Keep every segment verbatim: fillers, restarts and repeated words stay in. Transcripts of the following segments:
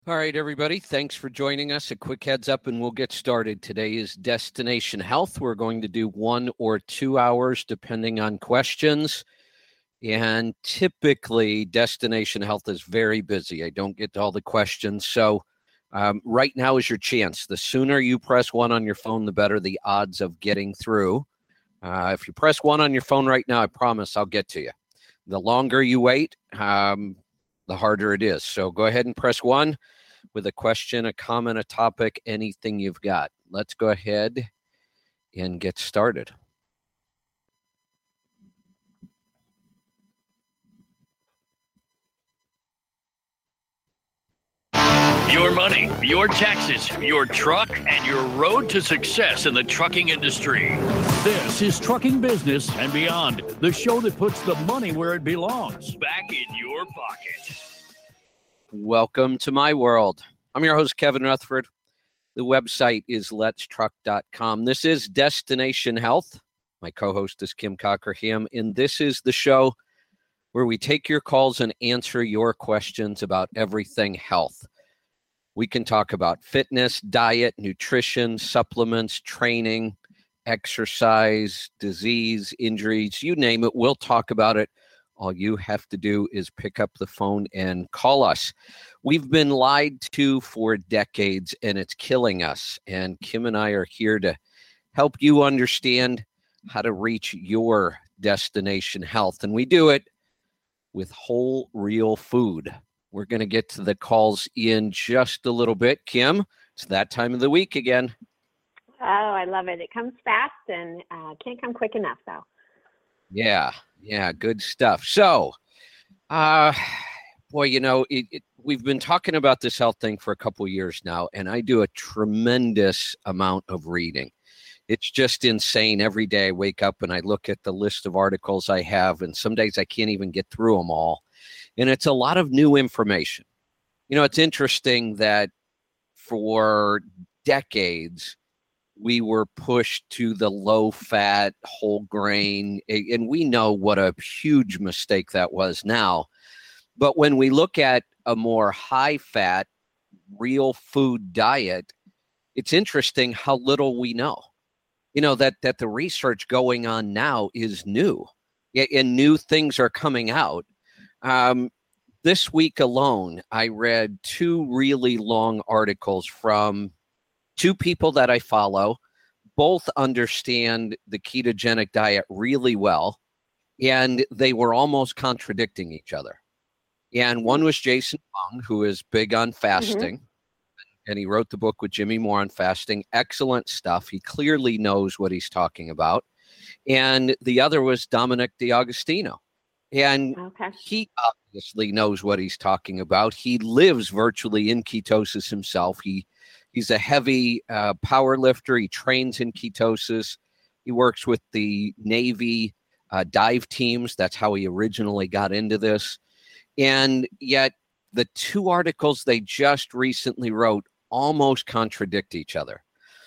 All right, everybody. Thanks for joining us. A quick heads up and we'll get started. Today is Destination Health. We're going to do one or two hours depending on questions. And typically, Destination Health is very busy. I don't get to all the questions. So um, right now is your chance. The sooner you press one on your phone, the better the odds of getting through. Uh, if you press one on your phone right now, I promise I'll get to you. The longer you wait, um, the harder it is. So go ahead and press one with a question, a comment, a topic, anything you've got. Let's go ahead and get started. Your money, your taxes, your truck, and your road to success in the trucking industry. This is Trucking Business and Beyond, the show that puts the money where it belongs, back in your pocket. Welcome to my world. I'm your host, Kevin Rutherford. The website is lets truck dot com. This is Destination Health. My co-host is Kim Cockerham, and this is the show where we take your calls and answer your questions about everything health. We can talk about fitness, diet, nutrition, supplements, training, exercise, disease, injuries, you name it. We'll talk about it. All you have to do is pick up the phone and call us. We've been lied to for decades, and it's killing us. And Kim and I are here to help you understand how to reach your destination health. And we do it with whole, real food. We're going to get to the calls in just a little bit. Kim, it's that time of the week again. Oh, I love it. It comes fast and uh, can't come quick enough, though. Yeah, yeah, good stuff. So, uh, boy, you know, it, it, we've been talking about this health thing for a couple of years now, and I do a tremendous amount of reading. It's just insane. Every day I wake up and I look at the list of articles I have, and some days I can't even get through them all. And it's a lot of new information. You know, it's interesting that for decades, we were pushed to the low-fat, whole grain, and we know what a huge mistake that was now. But when we look at a more high-fat, real food diet, it's interesting how little we know. You know, that, that the research going on now is new, and new things are coming out. Um, this week alone, I read two really long articles from two people that I follow. Both understand the ketogenic diet really well, and they were almost contradicting each other. And one was Jason Fung, who is big on fasting, mm-hmm. and he wrote the book with Jimmy Moore on fasting. Excellent stuff. He clearly knows what he's talking about. And the other was Dominic D'Agostino. And okay. He obviously knows what he's talking about. He lives virtually in ketosis himself. He He's a heavy uh, power lifter. He trains in ketosis. He works with the Navy uh, dive teams. That's how he originally got into this. And yet the two articles they just recently wrote almost contradict each other.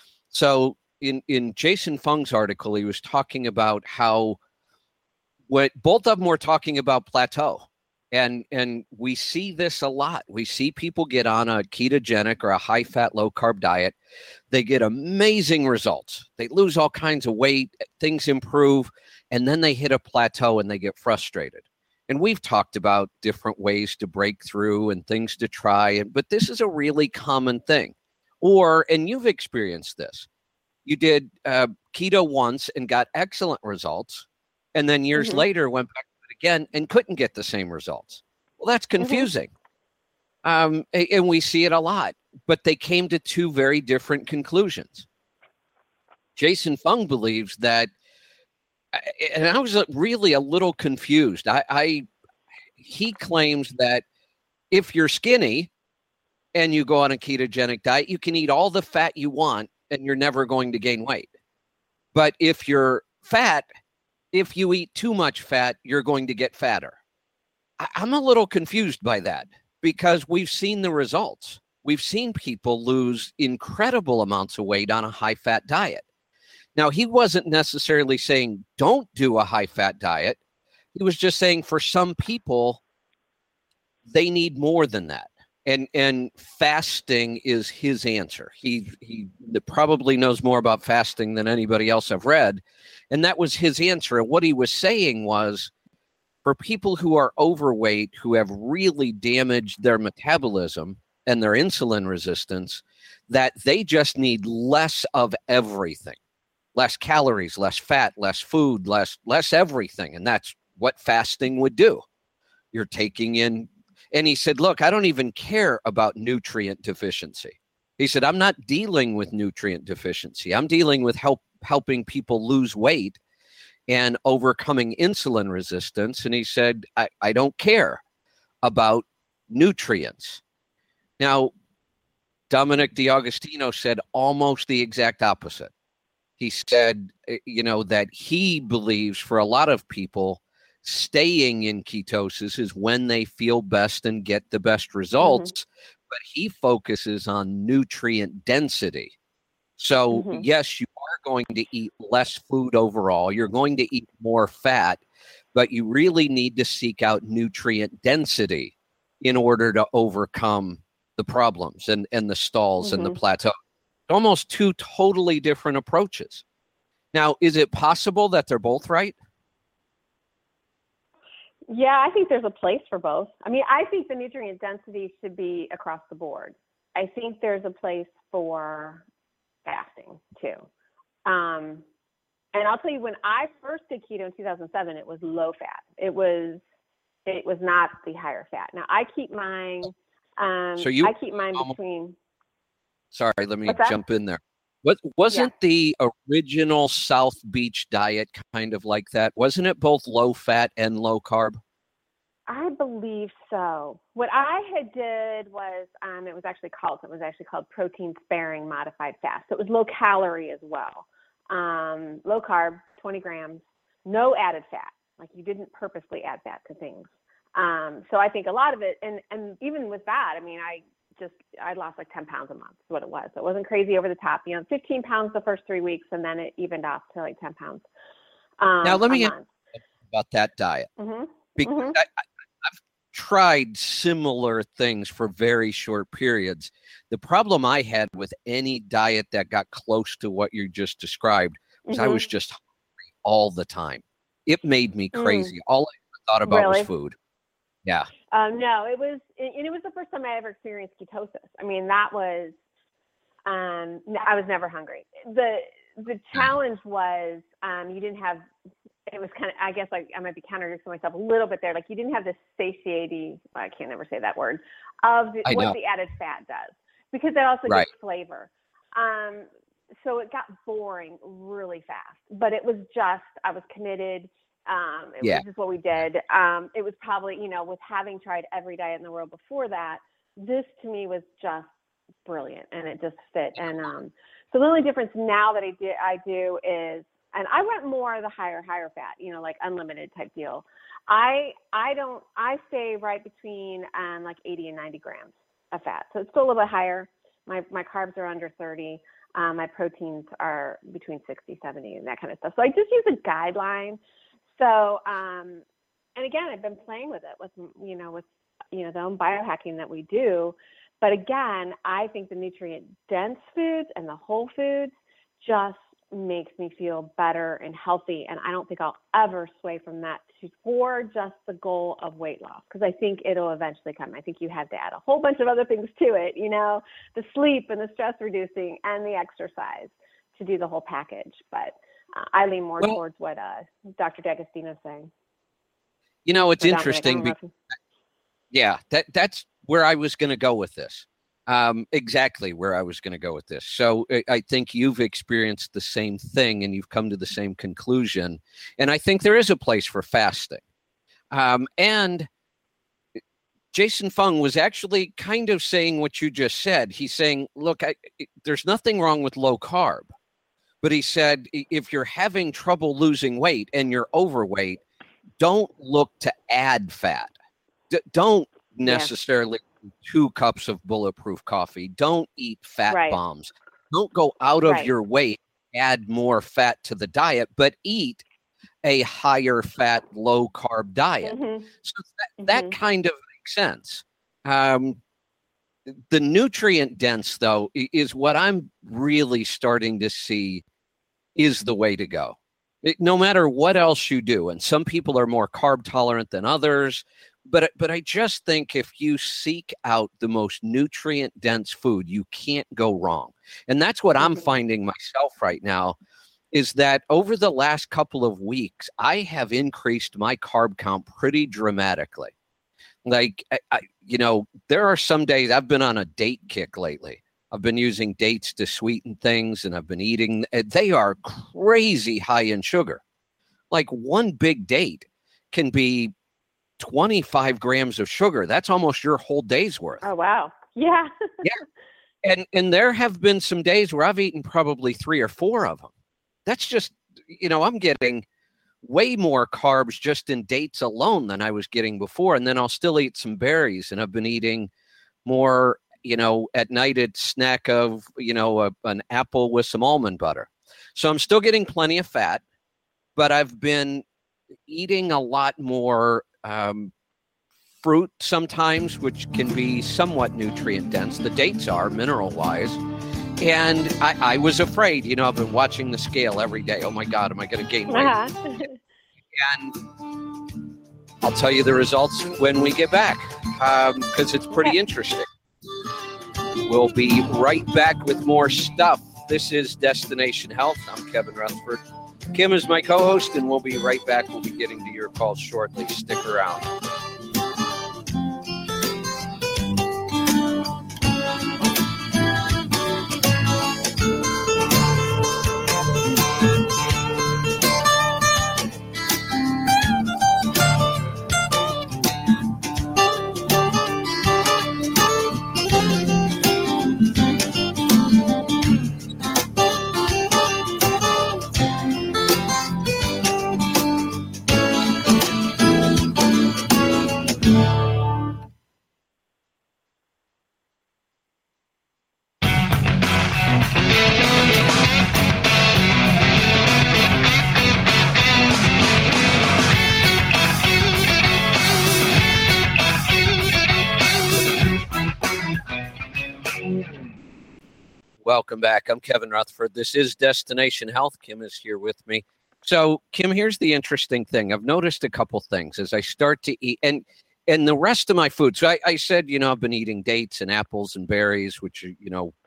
So in, in Jason Fung's article, he was talking about how what both of them were talking about plateau. And and we see this a lot. We see people get on a ketogenic or a high-fat, low-carb diet. They get amazing results. They lose all kinds of weight. Things improve. And then they hit a plateau and they get frustrated. And we've talked about different ways to break through and things to try. But this is a really common thing. Or, and you've experienced this. You did uh, keto once and got excellent results. And then years mm-hmm. later went back again and couldn't get the same results. Well, that's confusing. Mm-hmm. Um, and we see it a lot, but they came to two very different conclusions. Jason Fung believes that, and I was really a little confused. I, I he claims that if you're skinny and you go on a ketogenic diet, you can eat all the fat you want and you're never going to gain weight. But if you're fat, if you eat too much fat, you're going to get fatter. I- I'm a little confused by that because we've seen the results. We've seen people lose incredible amounts of weight on a high-fat diet. Now, he wasn't necessarily saying don't do a high-fat diet. He was just saying for some people, they need more than that. And and fasting is his answer. He he probably knows more about fasting than anybody else I've read. And that was his answer. And what he was saying was, for people who are overweight, who have really damaged their metabolism and their insulin resistance, that they just need less of everything. Less calories, less fat, less food, less less everything. And that's what fasting would do. You're taking in. And he said, look, I don't even care about nutrient deficiency. He said, I'm not dealing with nutrient deficiency. I'm dealing with help helping people lose weight and overcoming insulin resistance. And he said, I, I don't care about nutrients. Now, Dominic D'Agostino said almost the exact opposite. He said, you know, that he believes for a lot of people, staying in ketosis is when they feel best and get the best results, mm-hmm. but he focuses on nutrient density. So mm-hmm. yes, you are going to eat less food overall. You're going to eat more fat, but you really need to seek out nutrient density in order to overcome the problems and, and the stalls mm-hmm. and the plateau. Almost two totally different approaches. Now, is it possible that they're both right? Yeah, I think there's a place for both. I mean, I think the nutrient density should be across the board. I think there's a place for fasting too. Um, and I'll tell you, when I first did keto in two thousand seven, it was low fat. It was, it was not the higher fat. Now I keep mine, um, so you, I keep mine between. Sorry, let me jump in there. What wasn't yeah. the original South Beach diet kind of like that? Wasn't it both low fat and low carb? I believe so. What I had did was, um, it was actually called, it was actually called protein sparing modified fast. So it was low calorie as well. Um, low carb, twenty grams, no added fat. Like you didn't purposely add fat to things. Um, so I think a lot of it, and, and even with that, I mean, I just, I lost like ten pounds a month is what it was. So it wasn't crazy over the top, you know, fifteen pounds the first three weeks, and then it evened off to like ten pounds. Um, now let me ask about that diet. Mm-hmm. Because mm-hmm. I, I, I've tried similar things for very short periods. The problem I had with any diet that got close to what you just described was mm-hmm. I was just hungry all the time. It made me crazy. Mm. All I ever thought about really? was food. Yeah. Um, no, it was, and it was the first time I ever experienced ketosis. I mean, that was, um, I was never hungry. The, the challenge was, um, you didn't have, it was kind of, I guess like I might be contradicting myself a little bit there. Like you didn't have this satiety, I can't never say that word, of the, what the added fat does, because that also right. gives flavor. Um, so it got boring really fast, but it was just, I was committed. Um, it yeah. was just what we did. Um, it was probably, you know, with having tried every diet in the world before that, this to me was just brilliant and it just fit. And um, so the only difference now that I do, I do is, and I went more the higher, higher fat, you know, like unlimited type deal. I, I don't, I stay right between um, like eighty and ninety grams of fat. So it's still a little bit higher. My, my carbs are under thirty. Um, my proteins are between sixty, seventy and that kind of stuff. So I just use a guideline. So, um, and again, I've been playing with it with, you know, with, you know, the own biohacking that we do. But again, I think the nutrient dense foods and the whole foods just makes me feel better and healthy. And I don't think I'll ever sway from that to, for just the goal of weight loss, because I think it'll eventually come. I think you have to add a whole bunch of other things to it, you know, the sleep and the stress reducing and the exercise to do the whole package. But uh, I lean more well, towards what uh, Doctor D'Agostino is saying. You know, it's interesting. Because, yeah, that that's where I was going to go with this. Um, exactly where I was going to go with this. So I think you've experienced the same thing and you've come to the same conclusion. And I think there is a place for fasting. Um, and Jason Fung was actually kind of saying what you just said. He's saying, look, I, there's nothing wrong with low carb. But he said, if you're having trouble losing weight and you're overweight, don't look to add fat. D- don't necessarily yeah. two cups of bulletproof coffee. Don't eat fat right. bombs. Don't go out of right. your way, add more fat to the diet, but eat a higher fat, low carb diet. Mm-hmm. So that, that mm-hmm. kind of makes sense. Um, the nutrient dense, though, is what I'm really starting to see is the way to go. It, no matter what else you do, and some people are more carb tolerant than others, but but I just think if you seek out the most nutrient dense food, you can't go wrong. And that's what I'm finding myself right now, is that over the last couple of weeks, I have increased my carb count pretty dramatically. Like, I, I, you know, there are some days I've been on a date kick lately. I've been using dates to sweeten things, and I've been eating. They are crazy high in sugar. Like one big date can be twenty-five grams of sugar. That's almost your whole day's worth. Oh, wow. Yeah. Yeah. And, and there have been some days where I've eaten probably three or four of them. That's just, you know, I'm getting way more carbs just in dates alone than I was getting before. And then I'll still eat some berries, and I've been eating more, you know, at night it's snack of, you know, a, an apple with some almond butter. So I'm still getting plenty of fat, but I've been eating a lot more um, fruit sometimes, which can be somewhat nutrient dense. The dates are mineral wise. And I, I was afraid, you know, I've been watching the scale every day. Oh my God, am I going to gain weight? Uh-huh. And I'll tell you the results when we get back, because um, it's pretty interesting. We'll be right back with more stuff. This is Destination Health. I'm Kevin Rutherford. Kim is my co-host, and we'll be right back. We'll be getting to your calls shortly. Stick around. Welcome back. I'm Kevin Rutherford. This is Destination Health. Kim is here with me. So, Kim, here's the interesting thing. I've noticed a couple things as I start to eat, and and the rest of my food. So I, I said, you know, I've been eating dates and apples and berries, which are, you know,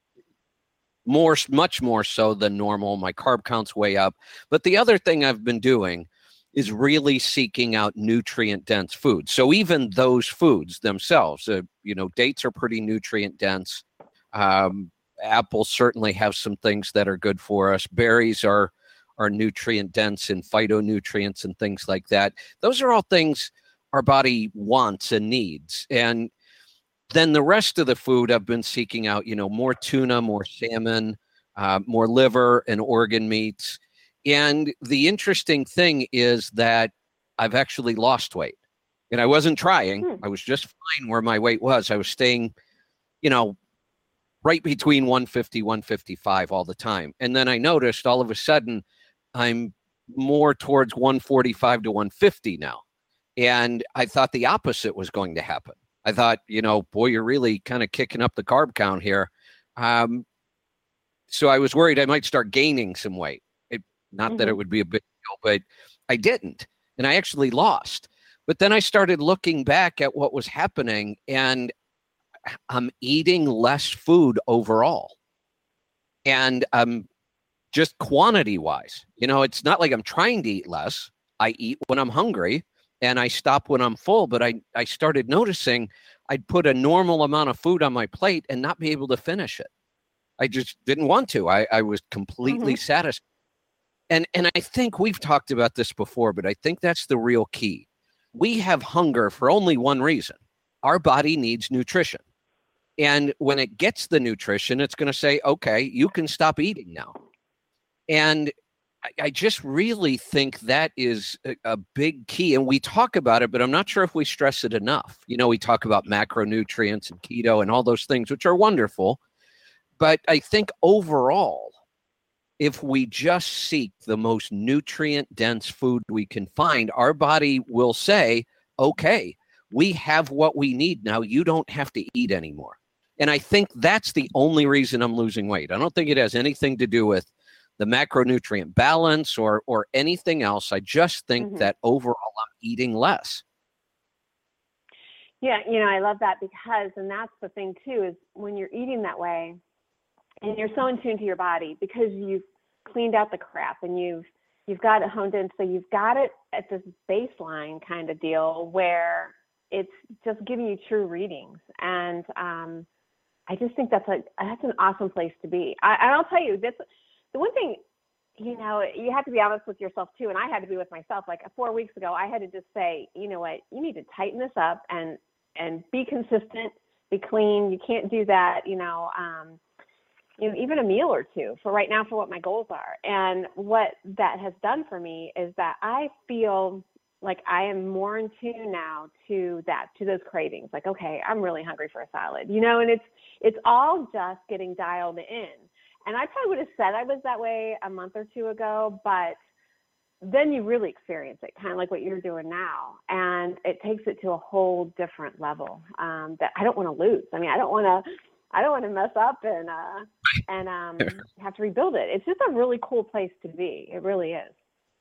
more, much more so than normal. My carb count's way up. But the other thing I've been doing is really seeking out nutrient-dense foods. So even those foods themselves, uh, you know, dates are pretty nutrient-dense. Um, apples certainly have some things that are good for us. Berries are are nutrient-dense in phytonutrients and things like that. Those are all things our body wants and needs. And then the rest of the food I've been seeking out, you know, more tuna, more salmon, uh, more liver and organ meats. And the interesting thing is that I've actually lost weight. And I wasn't trying. Hmm. I was just fine where my weight was. I was staying, you know, right between one fifty, one fifty-five all the time. And then I noticed all of a sudden I'm more towards one forty-five to one fifty now. And I thought the opposite was going to happen. I thought, you know, boy, you're really kind of kicking up the carb count here. Um, so I was worried I might start gaining some weight. It, not mm-hmm. that it would be a big deal, but I didn't. And I actually lost. But then I started looking back at what was happening, and I'm eating less food overall. And um, just quantity wise, you know, it's not like I'm trying to eat less. I eat when I'm hungry and I stop when I'm full. But I, I started noticing I'd put a normal amount of food on my plate and not be able to finish it. I just didn't want to. I, I was completely mm-hmm. satisfied. And, and I think we've talked about this before, but I think that's the real key. We have hunger for only one reason. Our body needs nutrition. And when it gets the nutrition, it's going to say, okay, you can stop eating now. And I, I just really think that is a, a big key. And we talk about it, but I'm not sure if we stress it enough. You know, we talk about macronutrients and keto and all those things, which are wonderful. But I think overall, if we just seek the most nutrient-dense food we can find, our body will say, okay, we have what we need now. You don't have to eat anymore. And I think that's the only reason I'm losing weight. I don't think it has anything to do with the macronutrient balance or or anything else. I just think Mm-hmm. that overall I'm eating less. Yeah, you know, I love that because, and that's the thing too, is when you're eating that way and you're so in tune to your body because you've cleaned out the crap and you've you've got it honed in, so you've got it at this baseline kind of deal where it's just giving you true readings. And um, I just think that's a that's an awesome place to be. I, and I'll tell you, this the one thing, you know, you have to be honest with yourself too, and I had to be with myself. Like four weeks ago, I had to just say, you know what, you need to tighten this up and and be consistent, be clean. You can't do that, you know, um, you know, even a meal or two for right now for what my goals are. And what that has done for me is that I feel like I am more in tune now to that, to those cravings. Like, okay, I'm really hungry for a salad, you know, and it's it's all just getting dialed in. And I probably would have said I was that way a month or two ago, but then you really experience it, kind of like what you're doing now. And it takes it to a whole different level um, that I don't want to lose. I mean, I don't want to, I don't want to mess up and, uh, and um, have to rebuild it. It's just a really cool place to be. It really is.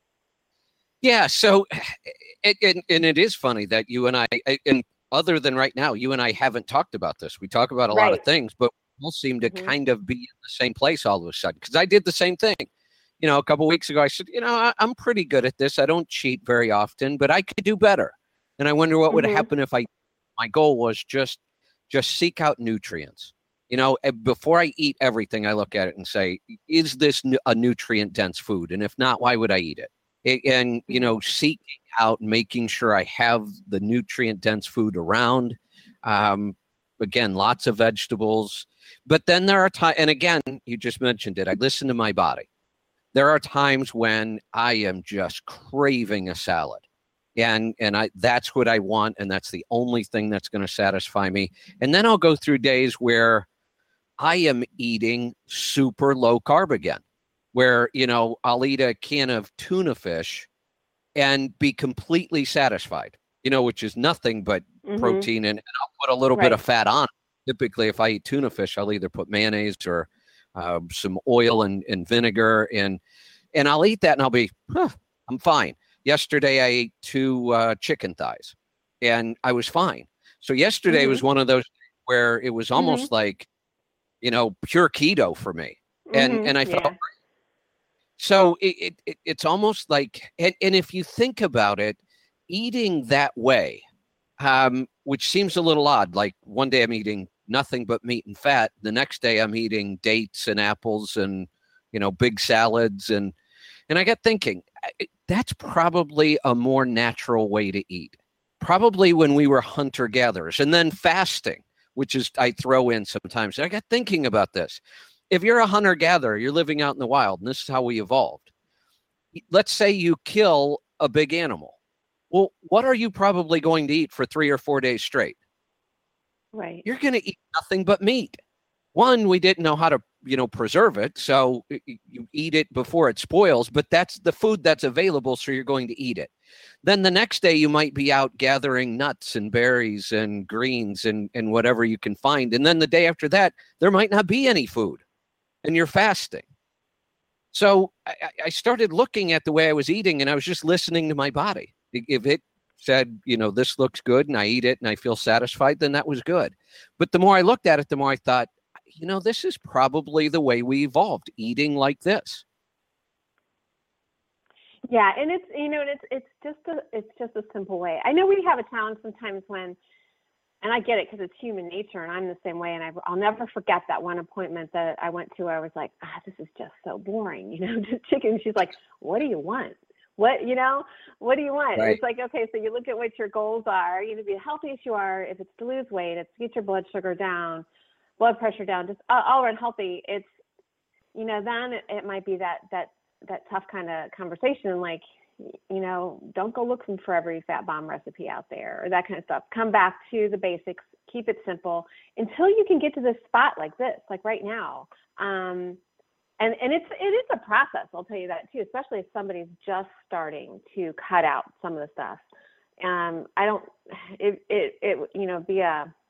Yeah. So, it, and, and it is funny that you and I, and other than right now, you and I haven't talked about this. We talk about a Right. lot of things, but we all seem to Mm-hmm. kind of be in the same place all of a sudden. Because I did the same thing. You know, a couple of weeks ago, I said, you know, I, I'm pretty good at this. I don't cheat very often, but I could do better. And I wonder what would Mm-hmm. happen if I, my goal was just, just seek out nutrients. You know, before I eat everything, I look at it and say, is this a nutrient dense food? And if not, why would I eat it? And, you know, seeking out, making sure I have the nutrient dense food around. Um, again, lots of vegetables. But then there are times, and again, you just mentioned it, I listen to my body. There are times when I am just craving a salad. And and I that's what I want, and that's the only thing that's going to satisfy me. And then I'll go through days where I am eating super low carb again, where, you know, I'll eat a can of tuna fish and be completely satisfied, you know, which is nothing but Mm-hmm. protein, and, and I'll put a little Right. bit of fat on it. Typically, if I eat tuna fish, I'll either put mayonnaise or uh, some oil and, and vinegar, and and I'll eat that and I'll be, huh, I'm fine. Yesterday, I ate two uh, chicken thighs and I was fine. So yesterday Mm-hmm. was one of those where it was almost Mm-hmm. like, you know, pure keto for me. And Mm-hmm. and I felt Yeah. so it, it, it it's almost like, and, and if you think about it, eating that way, um, which seems a little odd, like one day I'm eating nothing but meat and fat. The next day I'm eating dates and apples and, you know, big salads. And, and I got thinking, that's probably a more natural way to eat. Probably when we were hunter gatherers, and then fasting, which is I throw in sometimes. And I got thinking about this. If you're a hunter gatherer, you're living out in the wild, and this is how we evolved. Let's say you kill a big animal. Well, what are you probably going to eat for three or four days straight? Right. You're going to eat nothing but meat. One, we didn't know how to, you know, preserve it. So you eat it before it spoils, but that's the food that's available. So you're going to eat it. Then the next day you might be out gathering nuts and berries and greens and, and whatever you can find. And then the day after that, there might not be any food and you're fasting. So I, I started looking at the way I was eating, and I was just listening to my body. If it said, you know, this looks good and I eat it and I feel satisfied, then that was good. But the more I looked at it, the more I thought, you know, this is probably the way we evolved, eating like this. Yeah, and it's, you know, and it's it's just a it's just a simple way. I know we have a challenge sometimes when, and I get it because it's human nature, and I'm the same way. And I, I'll never forget that one appointment that I went to where I was like, ah, this is just so boring, you know, just chicken. She's like, what do you want? What, you know, what do you want? Right. It's like, okay, so you look at what your goals are. You know, be as healthy as you are. If it's to lose weight, it's to get your blood sugar down, blood pressure down, just all, all around healthy. It's, you know, then it, it might be that that that tough kind of conversation, like, you know, don't go looking for every fat bomb recipe out there or that kind of stuff. Come back to the basics, keep it simple until you can get to this spot like this, like right now. Um, and, and it's, it is a process. I'll tell you that too, especially if somebody's just starting to cut out some of the stuff. Um, I don't, it, it, it, you know, be a,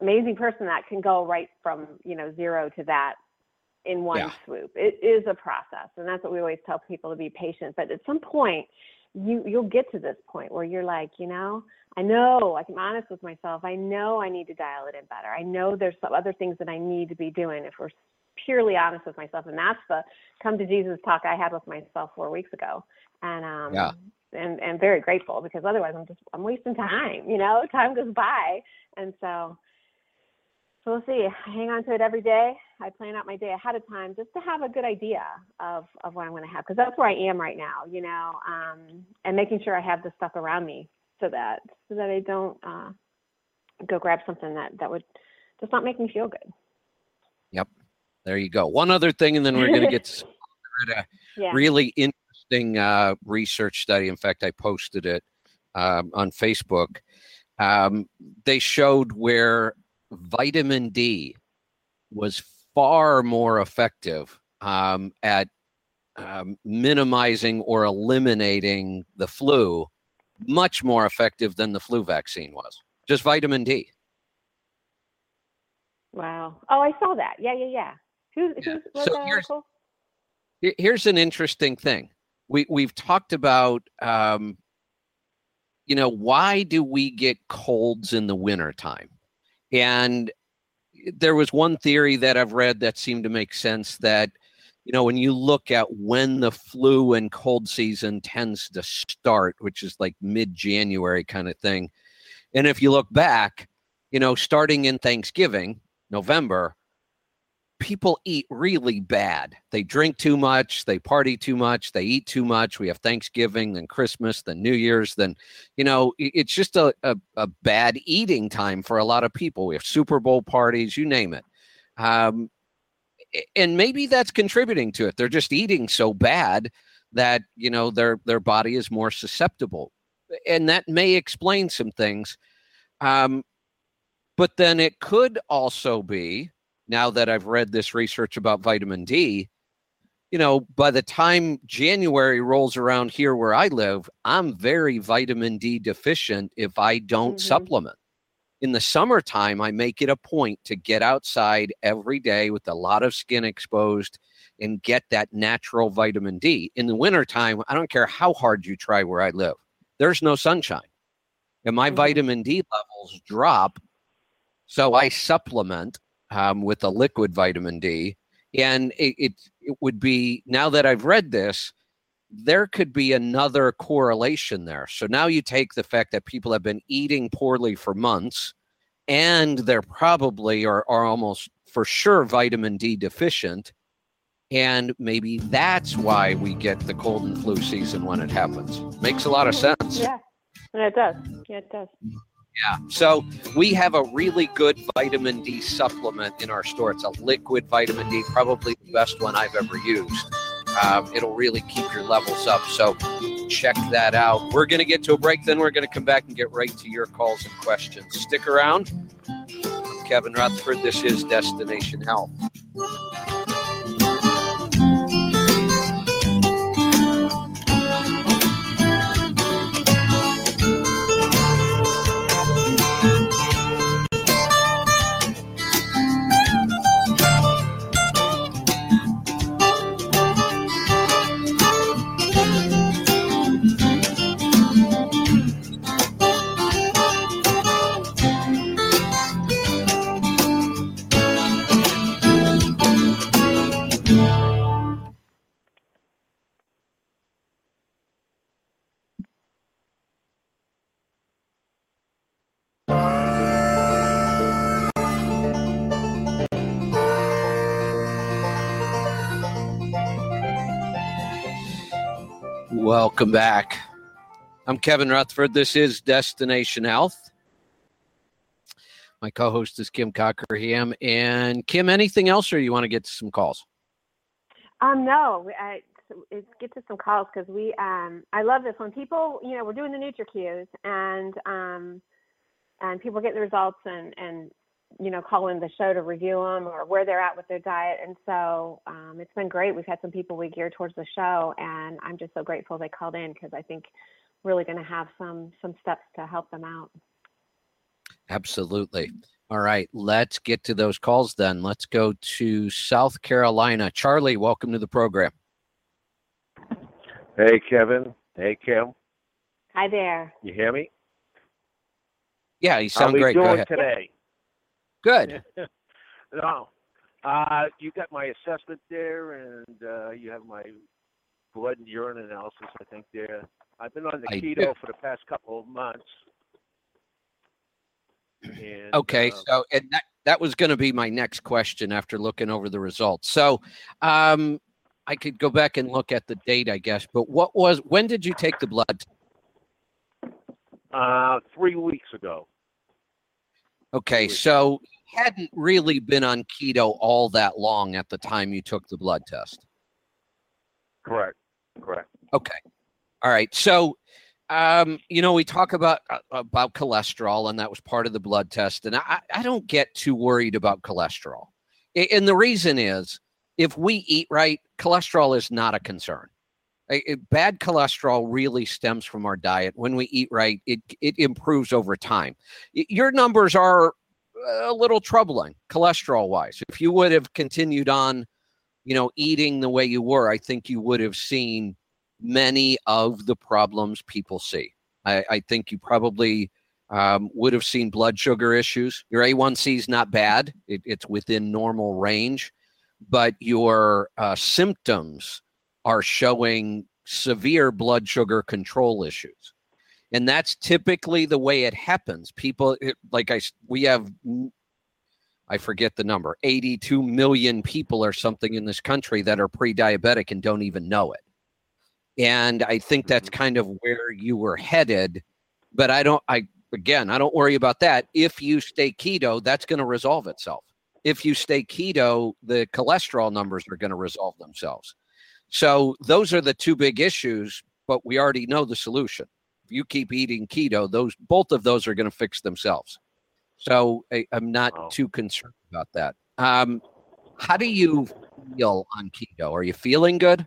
amazing person that can go right from, you know, zero to that in one Yeah. swoop. It is a process. And that's what we always tell people, to be patient. But at some point, you, you'll get to this point where you're like, you know, I know, I'm honest with myself. I know I need to dial it in better. I know there's some other things that I need to be doing if we're purely honest with myself. And that's the come to Jesus talk I had with myself four weeks ago. And, um, Yeah. and, and very grateful, because otherwise I'm just, I'm wasting time, you know, time goes by. And so, so we'll see. I hang on to it every day. I plan out my day ahead of time just to have a good idea of, of what I'm going to have, because that's where I am right now, you know, um, and making sure I have the stuff around me so that, so that I don't uh, go grab something that, that would just not make me feel good. Yep. There you go. One other thing, and then we're going to get to a Yeah. really interesting uh, research study. In fact, I posted it um, on Facebook. Um, they showed where vitamin D was far more effective um, at um, minimizing or eliminating the flu, much more effective than the flu vaccine was. Just vitamin D. Wow. Oh, I saw that. Yeah, yeah, yeah. Who's, Yeah. who's wrote So that here's- article? Here's an interesting thing. We, we've talked about, um, you know, why do we get colds in the wintertime? And there was one theory that I've read that seemed to make sense, that, you know, when you look at when the flu and cold season tends to start, which is like mid-January kind of thing. And if you look back, you know, starting in Thanksgiving, November, people eat really bad. They drink too much, they party too much, they eat too much. We have Thanksgiving, then Christmas, then New Year's, then, you know, it's just a, a, a bad eating time for a lot of people. We have Super Bowl parties, you name it. Um, and maybe that's contributing to it. They're just eating so bad that, you know, their, their body is more susceptible. And that may explain some things. Um, but then it could also be, now that I've read this research about vitamin D, you know, by the time January rolls around here where I live, I'm very vitamin D deficient if I don't Mhm. supplement. In the summertime, I make it a point to get outside every day with a lot of skin exposed and get that natural vitamin D. In the wintertime, I don't care how hard you try where I live, there's no sunshine. And my Mhm. vitamin D levels drop. So I supplement um, with a liquid vitamin D. And it, it, it would be, now that I've read this, there could be another correlation there. So now you take the fact that people have been eating poorly for months, and they're probably or are almost for sure vitamin D deficient. And maybe that's why we get the cold and flu season when it happens. Makes a lot of sense. Yeah, yeah, it does. Yeah, it does. Yeah. So we have a really good vitamin D supplement in our store. It's a liquid vitamin D, probably the best one I've ever used. Um, it'll really keep your levels up. So check that out. We're going to get to a break. Then we're going to come back and get right to your calls and questions. Stick around. I'm Kevin Rutherford. This is Destination Health. Welcome back. I'm Kevin Rutherford. This is Destination Health. My co-host is Kim Cockerham. And Kim, anything else, or you want to get to some calls? Um, no, I, let's get to some calls, because we, um, I love this when people, you know, we're doing the NutriQs, and um, and people get the results and and you know, call in the show to review them or where they're at with their diet. And so um, it's been great. We've had some people we gear towards the show, and I'm just so grateful they called in, because I think really going to have some some steps to help them out. Absolutely. All right, let's get to those calls then. Let's go to South Carolina. Charlie, welcome to the program. Hey, Kevin. Hey, Kim. Hi there. You hear me? Yeah, you sound How we great. doing Go ahead. today? Good. No. Uh, you got my assessment there, and uh, you have my blood and urine analysis, I think, there. I've been on the I keto do. for the past couple of months. And, Okay, uh, so and that, that was going to be my next question after looking over the results. So um, I could go back and look at the date, I guess, but what was, when did you take the blood? uh, three weeks ago. Okay, so you hadn't really been on keto all that long at the time you took the blood test. Correct. Correct. Okay. All right. So, um, you know, we talk about uh, about cholesterol, and that was part of the blood test. And I, I don't get too worried about cholesterol. And the reason is, if we eat right, cholesterol is not a concern. It, bad cholesterol really stems from our diet. When we eat right, it it improves over time. Your numbers are a little troubling cholesterol-wise. If you would have continued on, you know, eating the way you were, I think you would have seen many of the problems people see. I, I think you probably um, would have seen blood sugar issues. Your A one C is not bad. It, it's within normal range, but your uh, symptoms are showing severe blood sugar control issues. And that's typically the way it happens. People, it, like I, we have, I forget the number, eighty-two million people or something in this country that are pre-diabetic and don't even know it. And I think that's kind of where you were headed. But I don't, I, again, I don't worry about that. If you stay keto, that's going to resolve itself. If you stay keto, the cholesterol numbers are going to resolve themselves. So those are the two big issues, but we already know the solution. If you keep eating keto, those both of those are going to fix themselves. So I, I'm not Wow. too concerned about that. Um, how do you feel on keto? Are you feeling good?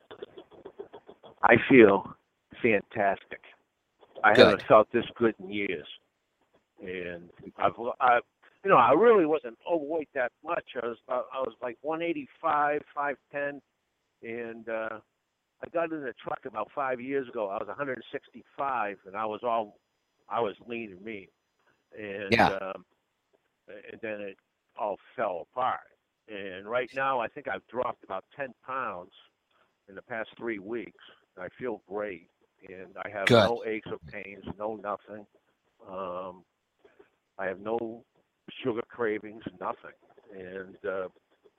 I feel fantastic. I Good. haven't felt this good in years. And I've, I, you know, I really wasn't overweight that much. I was, I was like one eighty-five, five ten. And uh, I got in the truck about five years ago. I was one sixty-five, and I was all, I was lean and mean. And, Yeah. um, and then it all fell apart. And right now, I think I've dropped about ten pounds in the past three weeks. And I feel great. And I have Good. no aches or pains, no nothing. Um, I have no sugar cravings, nothing. And uh,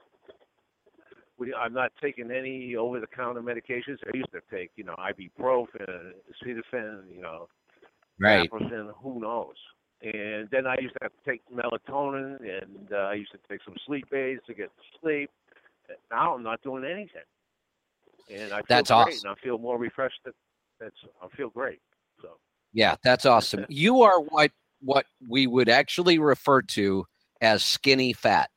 we, I'm not taking any over-the-counter medications. I used to take, you know, ibuprofen, acetaminophen, you know, Right. naproxen, who knows. And then I used to have to take melatonin, and uh, I used to take some sleep aids to get sleep. Now I'm not doing anything. And I feel That's great, awesome. and I feel more refreshed. That's, I feel great. So Yeah, that's awesome. You are what what we would actually refer to as skinny fat.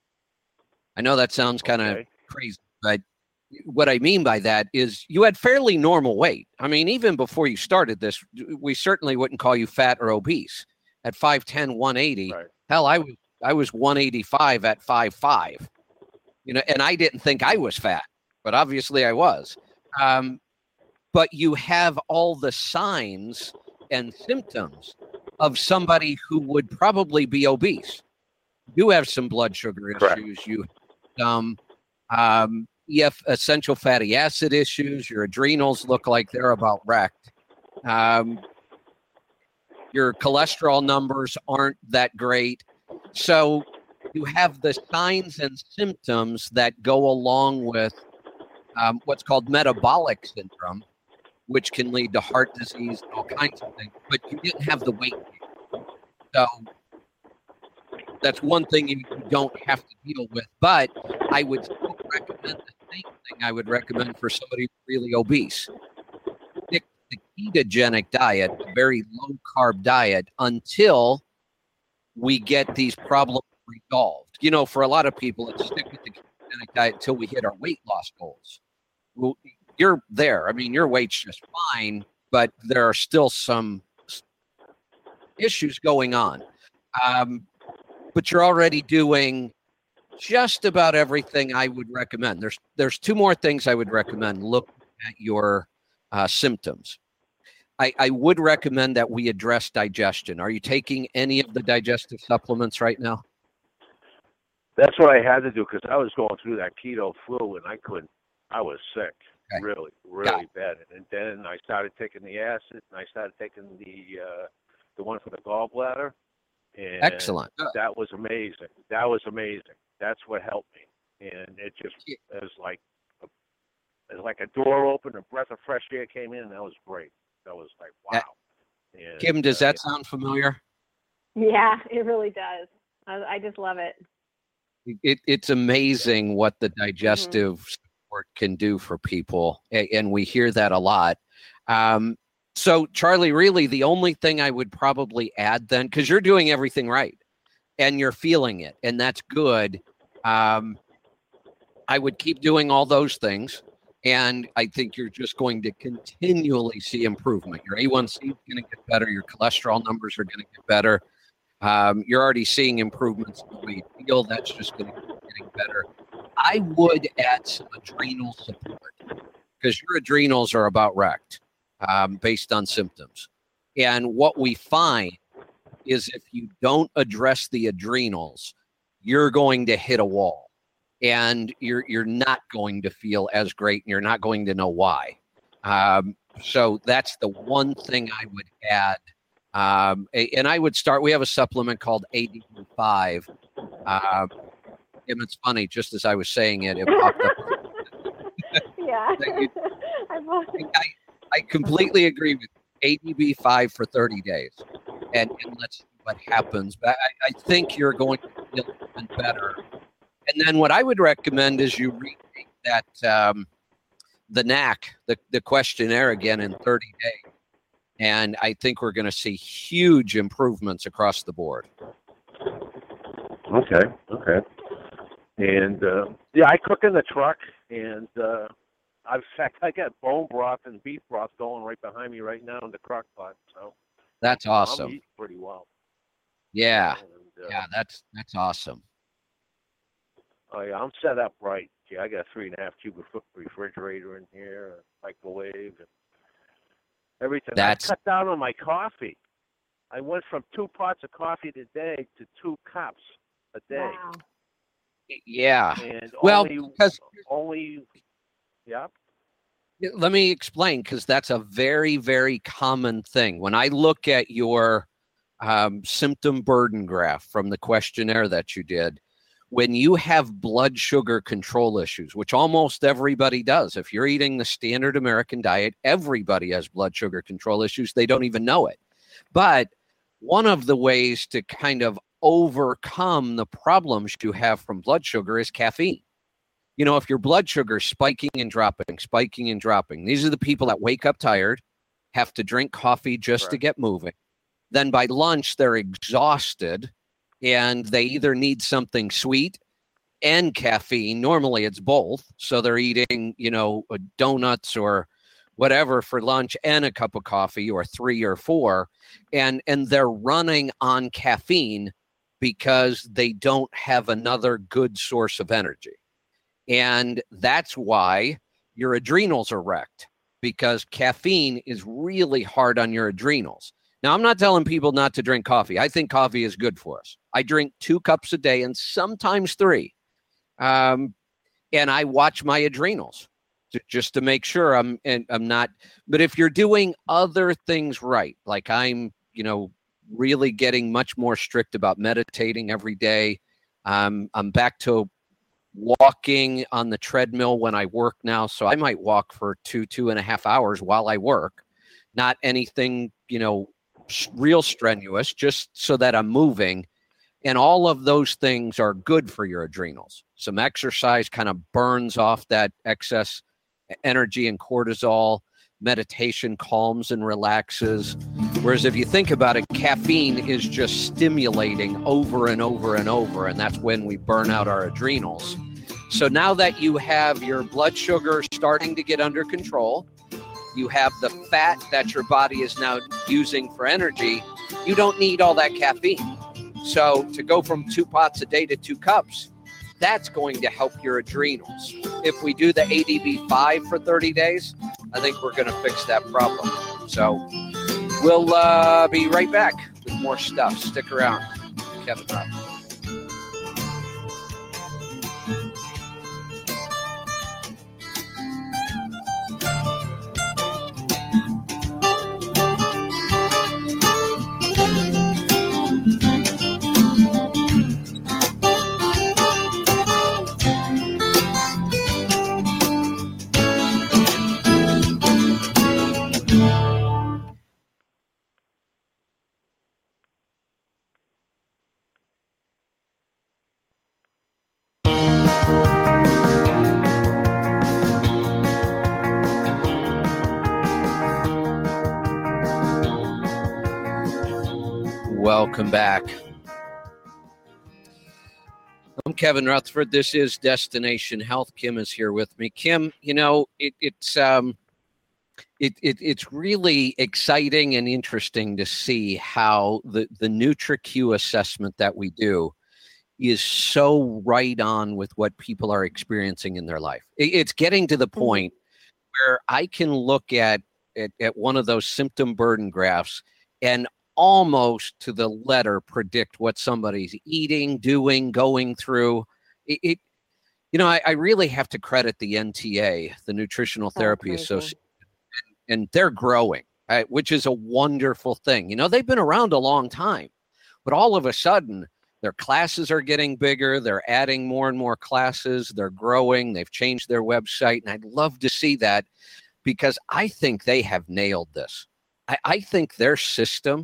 I know that sounds kind of Okay. crazy, but what I mean by that is you had fairly normal weight. I mean, even before you started this, we certainly wouldn't call you fat or obese. At five ten, one eighty, Right. hell, I was I was one eighty-five at five five. You know, and I didn't think I was fat, but obviously I was. Um, but you have all the signs and symptoms of somebody who would probably be obese. You have some blood sugar Correct. issues. You have some um, E F essential fatty acid issues. Your adrenals look like they're about wrecked. Um, your cholesterol numbers aren't that great. So you have the signs and symptoms that go along with um, what's called metabolic syndrome, which can lead to heart disease and all kinds of things, but you didn't have the weight gain. So that's one thing you don't have to deal with. But I would still recommend the same thing I would recommend for somebody who's really obese. Stick to the ketogenic diet, a very low-carb diet, until we get these problems resolved. You know, for a lot of people, it's stick with the ketogenic diet until we hit our weight loss goals. Well, you're there. I mean, your weight's just fine, but there are still some issues going on. Um, but you're already doing just about everything I would recommend. There's there's two more things I would recommend. Look at your uh, symptoms. I, I would recommend that we address digestion. Are you taking any of the digestive supplements right now? That's what I had to do because I was going through that keto flu and I couldn't. I was sick, okay. really, really bad. And then I started taking the acid, and I started taking the uh, the one for the gallbladder. And excellent. That was amazing. That was amazing. That's what helped me, and it just it was like a, it was like a door opened, a breath of fresh air came in, and that was great. That was like wow. And, Kim, does uh, that sound familiar? Yeah, it really does. I, I just love it. It, it's amazing what the digestive mm-hmm. support can do for people, and we hear that a lot. Um, so, Charlie, really the only thing I would probably add then, because you're doing everything right, and you're feeling it, and that's good. Um, I would keep doing all those things, and I think you're just going to continually see improvement. Your A one C is going to get better. Your cholesterol numbers are going to get better. Um, you're already seeing improvements in the way you feel. That's just going to keep getting better. I would add some adrenal support because your adrenals are about wrecked um, based on symptoms. And what we find is if you don't address the adrenals, you're going to hit a wall, and you're you're not going to feel as great, and you're not going to know why. Um, so that's the one thing I would add. Um, and I would start, we have a supplement called A D B five. Uh, and it's funny, just as I was saying it, it popped up. Yeah. I, I completely agree with A D B five for thirty days. And, and let's see what happens. But I, I think you're going to feel even better. And then what I would recommend is you read that, um, the N A C, the, the questionnaire again in thirty days. And I think we're going to see huge improvements across the board. Okay, okay. And, uh, yeah, I cook in the truck, and uh, in fact, I got bone broth and beef broth going right behind me right now in the crock pot. So that's awesome. I'm eating pretty well. Yeah, and, uh, yeah, that's that's awesome. Oh, yeah, I'm set up right. Yeah, I got a three and a half cubic foot refrigerator in here, a microwave, and everything. That's... I cut down on my coffee. I went from two pots of coffee a day to two cups a day. Wow. Yeah. And well, only, because only, yeah. Let me explain, because that's a very, very common thing. When I look at your um, symptom burden graph from the questionnaire that you did, when you have blood sugar control issues, which almost everybody does, if you're eating the standard American diet, everybody has blood sugar control issues. They don't even know it. But one of the ways to kind of overcome the problems you have from blood sugar is caffeine. You know, if your blood sugar is spiking and dropping, spiking and dropping, these are the people that wake up tired, have to drink coffee just right. to get moving. Then by lunch, they're exhausted, and they either need something sweet and caffeine. Normally it's both. So they're eating, you know, donuts or whatever for lunch and a cup of coffee, or three or four. And, and they're running on caffeine because they don't have another good source of energy. And that's why your adrenals are wrecked, because caffeine is really hard on your adrenals. Now, I'm not telling people not to drink coffee. I think coffee is good for us. I drink two cups a day and sometimes three. Um, and I watch my adrenals to, just to make sure I'm and I'm not. But if you're doing other things right, like I'm, you know, really getting much more strict about meditating every day. Um, I'm back to walking on the treadmill when I work now. So I might walk for two, two and a half hours while I work. Not anything, you know, real strenuous, just so that I'm moving. And all of those things are good for your adrenals. Some exercise kind of burns off that excess energy and cortisol. Meditation calms and relaxes. Whereas if you think about it, caffeine is just stimulating over and over and over. And that's when we burn out our adrenals. So now that you have your blood sugar starting to get under control, you have the fat that your body is now using for energy, you don't need all that caffeine. So to go from two pots a day to two cups, that's going to help your adrenals. If we do the A D B five for thirty days, I think we're going to fix that problem. So we'll uh, be right back with more stuff. Stick around. Kevin Rupp. Welcome back. I'm Kevin Rutherford. This is Destination Health. Kim is here with me. Kim, you know, it, it's um, it, it it's really exciting and interesting to see how the, the NutriQ assessment that we do is so right on with what people are experiencing in their life. It, it's getting to the point mm-hmm. where I can look at, at at one of those symptom burden graphs and almost to the letter predict what somebody's eating, doing, going through. It, it you know, I, I really have to credit the N T A, the Nutritional Therapy Association, and, and they're growing, right, which is a wonderful thing. You know, they've been around a long time, but all of a sudden their classes are getting bigger. They're adding more and more classes. They're growing. They've changed their website, and I'd love to see that because I think they have nailed this. I, I think their system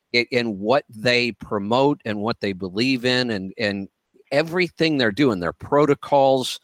in what they promote and what they believe in and, and everything they're doing, their protocols,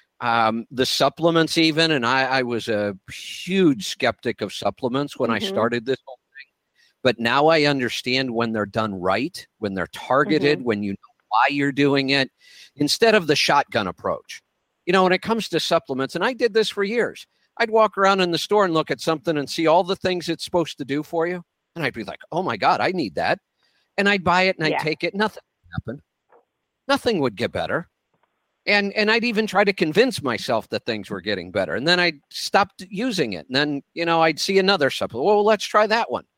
um, the supplements even. And I, I was a huge skeptic of supplements when mm-hmm. I started this whole thing. But now I understand when they're done right, when they're targeted, mm-hmm. when you know why you're doing it, instead of the shotgun approach. You know, when it comes to supplements, and I did this for years, I'd walk around in the store and look at something and see all the things it's supposed to do for you. And I'd be like, oh, my God, I need that. And I'd buy it and I'd yeah. take it. Nothing would happen. Nothing would get better. And and I'd even try to convince myself that things were getting better. And then I'd stop using it. And then, you know, I'd see another supplement. Well, let's try that one.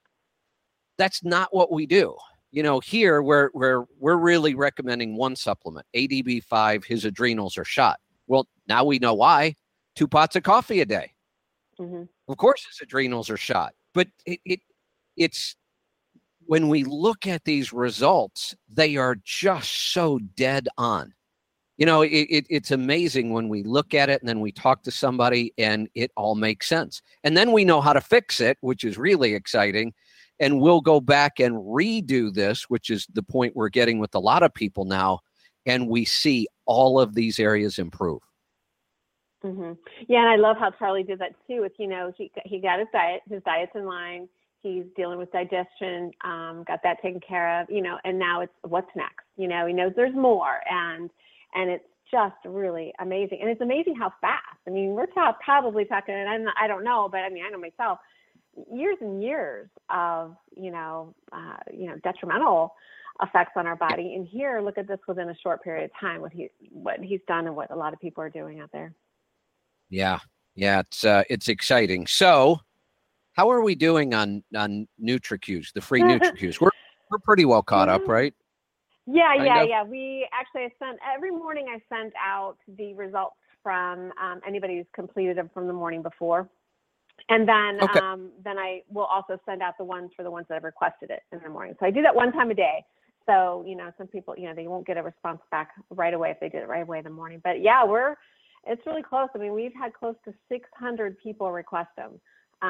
That's not what we do. You know, here we're, we're, we're really recommending one supplement, A D B five, his adrenals are shot. Well, now we know why. Two pots of coffee a day. Mm-hmm. Of course his adrenals are shot. But it, it It's when we look at these results, they are just so dead on. You know, it, it, it's amazing when we look at it and then we talk to somebody and it all makes sense. And then we know how to fix it, which is really exciting. And we'll go back and redo this, which is the point we're getting with a lot of people now. And we see all of these areas improve. Mm-hmm. Yeah, and I love how Charlie did that too. With, you know, he he got his diet, his diet's in line. He's dealing with digestion, um, got that taken care of, you know, and now it's what's next. You know, he knows there's more, and and it's just really amazing. And it's amazing how fast. I mean, we're ta- probably talking, and I'm not, I don't know, but I mean, I know myself, years and years of, you know, uh, you know, detrimental effects on our body. And here, look at this within a short period of time, what he what he's done and what a lot of people are doing out there. Yeah, yeah, it's uh, it's exciting. So, how are we doing on on NutriQs, the free NutriQs? We're we're pretty well caught up, right? Yeah, kind yeah, of? yeah. We actually I sent every morning. I sent out the results from um, anybody who's completed them from the morning before, and then okay. um, then I will also send out the ones for the ones that have requested it in the morning. So I do that one time a day. So you know, some people, you know, they won't get a response back right away if they did it right away in the morning. But yeah, we're it's really close. I mean, we've had close to six hundred people request them.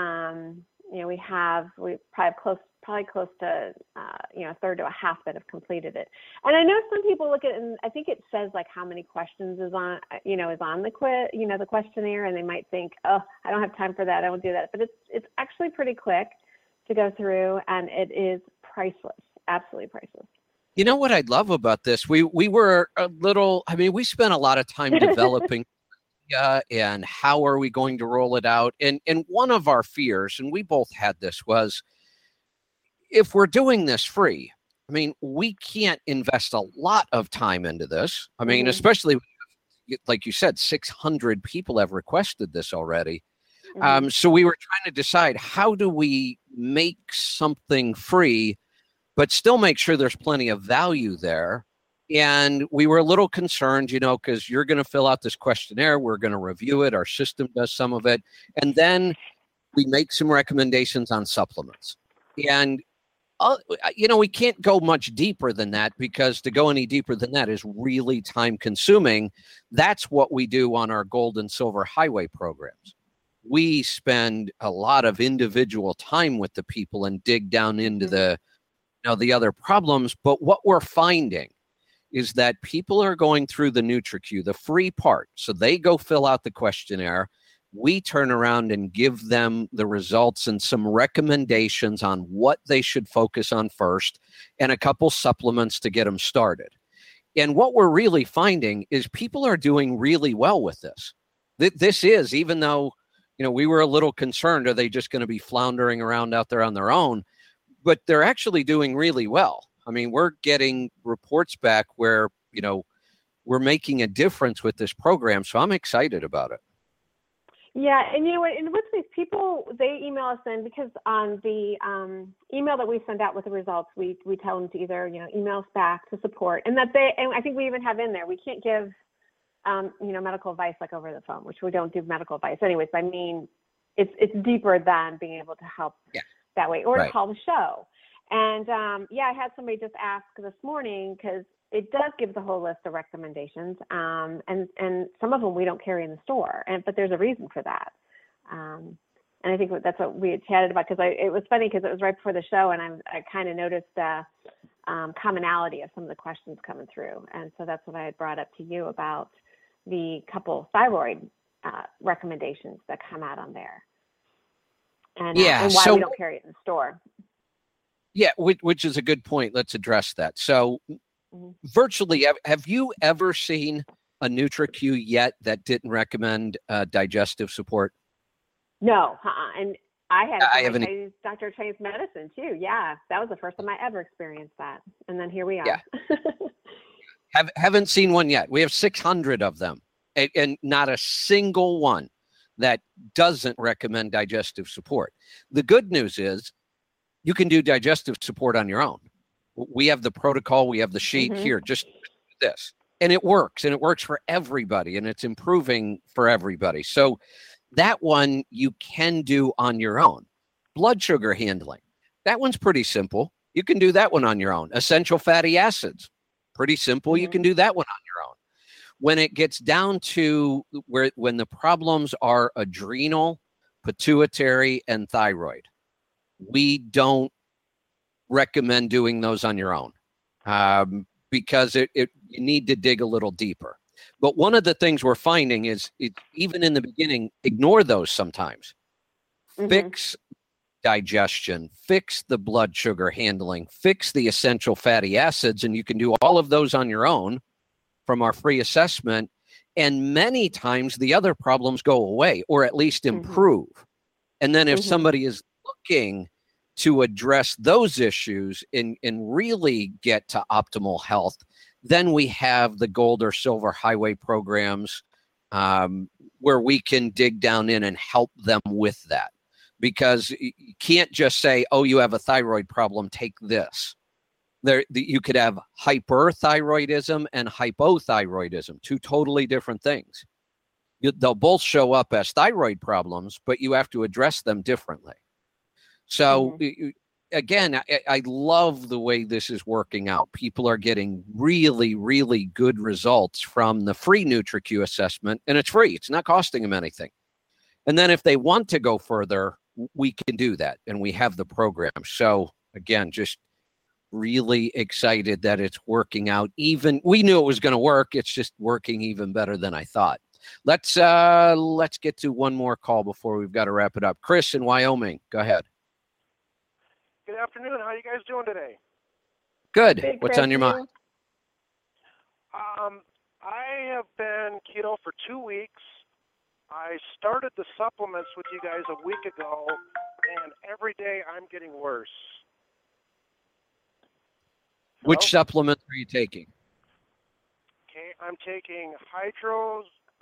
Um, you know, we have, we probably have close, probably close to, uh, you know, a third to a half that have completed it. And I know some people look at it and I think it says like how many questions is on, you know, is on the quiz, you know, the questionnaire, and they might think, oh, I don't have time for that. I won't do that. But it's, it's actually pretty quick to go through, and it is priceless, absolutely priceless. You know what I'd love about this? We, we were a little, I mean, we spent a lot of time developing Uh, and how are we going to roll it out? And and one of our fears, and we both had this, was if we're doing this free, I mean, we can't invest a lot of time into this. I mean, Mm-hmm. especially like you said, six hundred people have requested this already. Mm-hmm. Um, so we were trying to decide, how do we make something free, but still make sure there's plenty of value there? And we were a little concerned, you know, because you're going to fill out this questionnaire. We're going to review it. Our system does some of it. And then we make some recommendations on supplements. And Uh, you know, we can't go much deeper than that, because to go any deeper than that is really time consuming. That's what we do on our Gold and Silver Highway programs. We spend a lot of individual time with the people and dig down into the, you know, the other problems. But what we're finding is that people are going through the NutriQ, the free part. So they go fill out the questionnaire. We turn around and give them the results and some recommendations on what they should focus on first, and a couple supplements to get them started. And what we're really finding is people are doing really well with this. This is, even though, you know, we were a little concerned, are they just going to be floundering around out there on their own? But they're actually doing really well. I mean, we're getting reports back where, you know, we're making a difference with this program. So I'm excited about it. Yeah, and you know what, and what's these people, they email us in, because on the um, email that we send out with the results, we we tell them to either, you know, email us back to support, and that they, and I think we even have in there, we can't give, um, you know, medical advice like over the phone, which we don't do medical advice anyways. I mean, it's it's deeper than being able to help yeah. that way, or right. to call the show. And um, yeah, I had somebody just ask this morning, because it does give the whole list of recommendations, um, and and some of them we don't carry in the store, and but there's a reason for that. Um, and I think that's what we had chatted about, because it was funny, because it was right before the show, and I, I kind of noticed the um, commonality of some of the questions coming through, and so that's what I had brought up to you about the couple thyroid uh, recommendations that come out on there, and, yeah, uh, and why so, we don't carry it in the store. Yeah, which, which is a good point. Let's address that. So mm-hmm. virtually, have, have you ever seen a NutriQ yet that didn't recommend uh, digestive support? No, uh-uh. And I had I haven't. I used Doctor Chang's medicine too. Yeah, that was the first time I ever experienced that. And then here we are. Yeah. have, haven't seen one yet. We have six hundred of them, and, and not a single one that doesn't recommend digestive support. The good news is, you can do digestive support on your own. We have the protocol, we have the sheet mm-hmm. here, just this. And it works, and it works for everybody, and it's improving for everybody. So that one you can do on your own. Blood sugar handling, that one's pretty simple. You can do that one on your own. Essential fatty acids, pretty simple. Mm-hmm. You can do that one on your own. When it gets down to where, when the problems are adrenal, pituitary, and thyroid, we don't recommend doing those on your own, um, because it, it you need to dig a little deeper. But one of the things we're finding is, it, even in the beginning, ignore those sometimes. Mm-hmm. Fix digestion, fix the blood sugar handling, fix the essential fatty acids, and you can do all of those on your own from our free assessment. And many times the other problems go away, or at least improve. Mm-hmm. And then if mm-hmm. somebody is looking to address those issues and, and really get to optimal health, then we have the Gold or Silver Highway programs, um, where we can dig down in and help them with that. Because you can't just say, oh, you have a thyroid problem, take this. There, you could have hyperthyroidism and hypothyroidism, two totally different things. They'll both show up as thyroid problems, but you have to address them differently. So mm-hmm. again, I, I love the way this is working out. People are getting really, really good results from the free NutriQ assessment, and it's free. It's not costing them anything. And then if they want to go further, we can do that, and we have the program. So again, just really excited that it's working out. Even we knew it was going to work. It's just working even better than I thought. Let's uh, let's get to one more call before we've got to wrap it up. Chris in Wyoming, go ahead. Good afternoon. How are you guys doing today? Good. Hey, What's Chris, on your mind? Um, I have been keto for two weeks. I started the supplements with you guys a week ago, and every day I'm getting worse. Which Hello? supplements are you taking? Okay, I'm taking Hydros.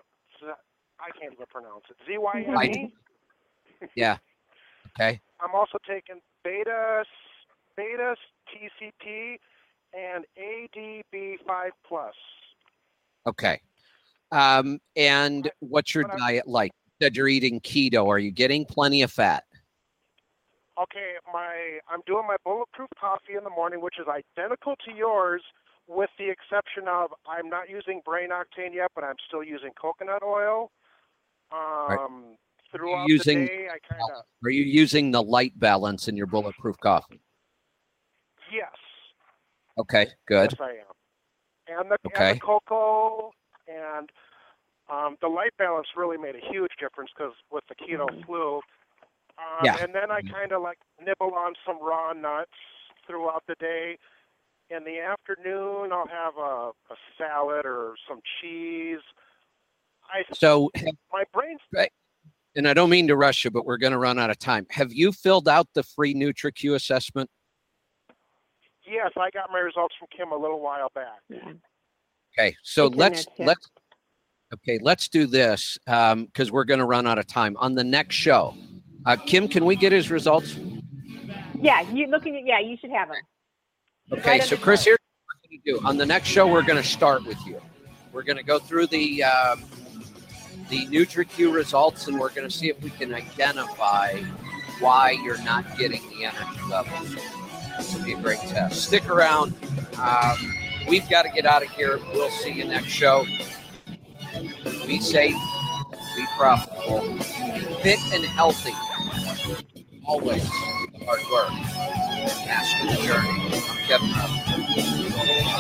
I can't even pronounce it. Z Y M I- E. Yeah. Okay. I'm also taking Beta, Beta T C P, and A D B five plus. Okay. Um, and what's your But I'm- diet like? You said you're eating keto. Are you getting plenty of fat? Okay, my I'm doing my bulletproof coffee in the morning, which is identical to yours, with the exception of I'm not using brain octane yet, but I'm still using coconut oil. Um, Right. Throughout using- the day, I kind of Are you using the light balance in your bulletproof coffee? yes, Okay, good. yes I am, and the, Okay. and the cocoa and um, the light balance really made a huge difference because with the keto flu. Um, Yeah. And then I kind of like nibble on some raw nuts throughout the day. In the afternoon, I'll have a, a salad or some cheese. I So, my brain's and I don't mean to rush you, but we're going to run out of time. Have you filled out the free NutriQ assessment? yes, I got my results from Kim a little while back. Yeah. Okay, so It's in let's there, too. let's okay, let's do this because we're going to run out of time. On the next show, uh, Kim, can we get his results? Yeah, you looking at yeah, you should have them. Okay, Right so under Chris, the- here's what we're going to do. On the next show, we're going to start with you. We're going to go through the um, the NutriQ results, and we're going to see if we can identify why you're not getting the energy levels. This will be a great test. Stick around. Um, we've got to get out of here. We'll see you next show. Be safe. Be profitable. Fit and healthy. Always hard work. Fantastic journey. I'm Kevin Rupp.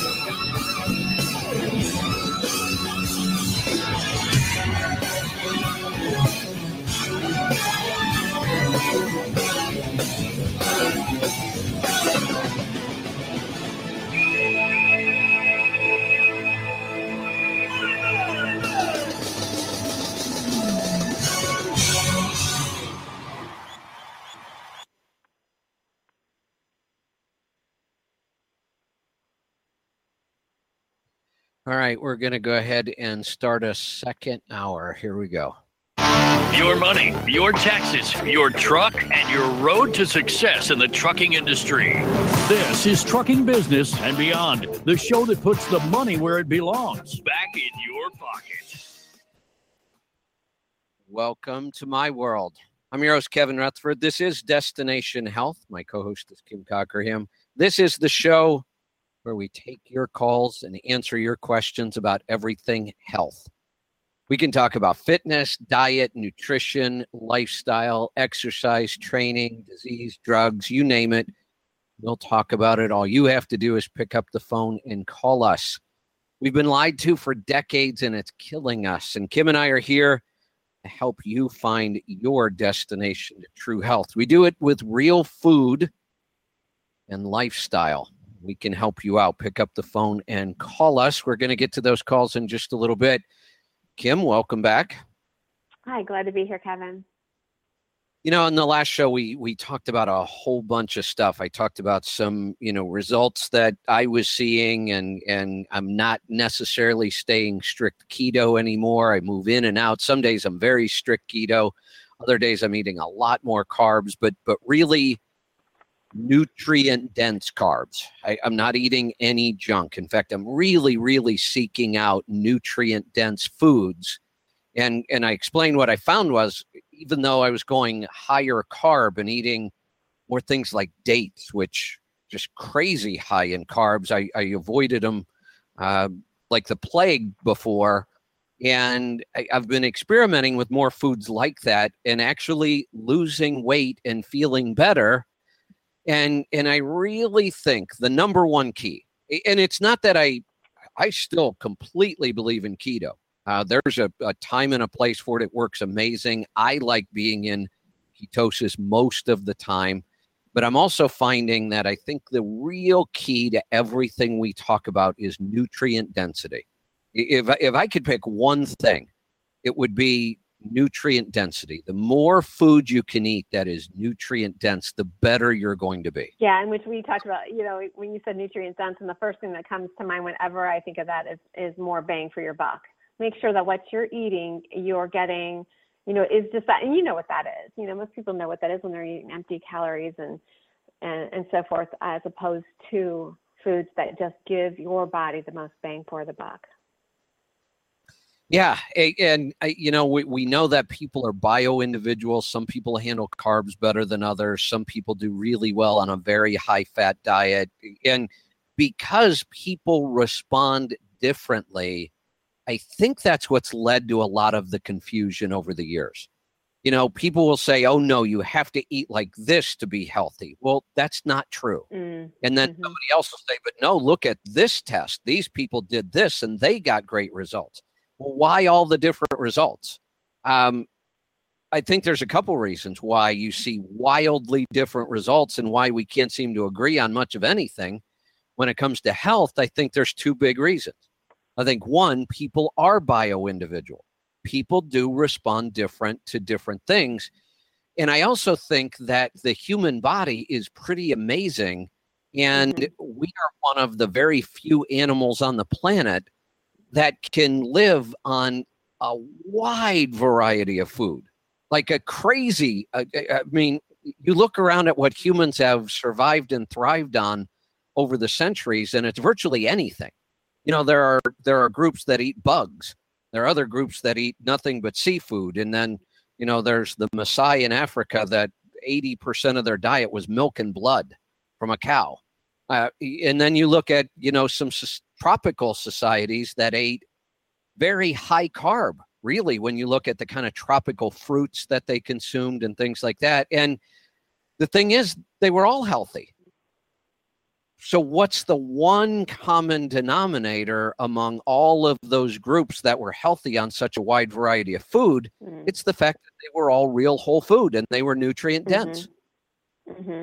All right, we're going to go ahead and start a second hour. Here we go. Your money, your taxes, your truck, and your road to success in the trucking industry. This is Trucking Business and Beyond, the show that puts the money where it belongs, back in your pocket. Welcome to my world. I'm your host, Kevin Rutherford. This is Destination Health. My co-host is Kim Cockerham. This is the show where we take your calls and answer your questions about everything health. We can talk about fitness, diet, nutrition, lifestyle, exercise, training, disease, drugs, you name it. We'll talk about it. All you have to do is pick up the phone and call us. We've been lied to for decades, and it's killing us. And Kim and I are here to help you find your destination to true health. We do it with real food and lifestyle. We can help you out. Pick up the phone and call us. We're going to get to those calls in just a little bit. Kim, welcome back. Hi, glad to be here, Kevin. You know, in the last show, we we talked about a whole bunch of stuff. I talked about some, you know, results that I was seeing, and and I'm not necessarily staying strict keto anymore. I move in and out. Some days I'm very strict keto. Other days I'm eating a lot more carbs, but but really nutrient dense carbs. I, I'm not eating any junk. In fact, I'm really, really seeking out nutrient dense foods. And and I explained what I found was, even though I was going higher carb and eating more things like dates, which just crazy high in carbs, I, I avoided them uh, like the plague before. And I, I've been experimenting with more foods like that and actually losing weight and feeling better. And and I really think the number one key, and it's not that I I still completely believe in keto. Uh, there's a, a time and a place for it. It works amazing. I like being in ketosis most of the time. But I'm also finding that I think the real key to everything we talk about is nutrient density. If, if I could pick one thing, it would be nutrient density. The more food you can eat that is nutrient dense, the better you're going to be. Yeah, and which we talked about, you know, when you said nutrient dense, and the first thing that comes to mind whenever I think of that is, is more bang for your buck. Make sure that what you're eating, you're getting, you know, is just that, and you know what that is. You know, most people know what that is when they're eating empty calories and, and, and so forth, as opposed to foods that just give your body the most bang for the buck. Yeah. And, you know, we, we know that people are bio individuals. Some people handle carbs better than others. Some people do really well on a very high fat diet. And because people respond differently, I think that's what's led to a lot of the confusion over the years. You know, people will say, oh, no, you have to eat like this to be healthy. Well, that's not true. Mm, and then mm-hmm. somebody else will say, but no, look at this test. These people did this and they got great results. Well, why all the different results? Um, I think there's a couple reasons why you see wildly different results and why we can't seem to agree on much of anything. When it comes to health, I think there's two big reasons. I think one, people are bio-individual. People do respond different to different things. And I also think that the human body is pretty amazing. And mm-hmm. we are one of the very few animals on the planet that can live on a wide variety of food, like a crazy, uh, I mean, you look around at what humans have survived and thrived on over the centuries, and it's virtually anything. You know, there are there are groups that eat bugs. There are other groups that eat nothing but seafood. And then, you know, there's the Maasai in Africa that eighty percent of their diet was milk and blood from a cow. Uh, and then you look at, you know, some s- tropical societies that ate very high carb, really, when you look at the kind of tropical fruits that they consumed and things like that. And the thing is, they were all healthy. So what's the one common denominator among all of those groups that were healthy on such a wide variety of food? Mm. It's the fact that they were all real whole food and they were nutrient dense. Mm-hmm. Mm-hmm.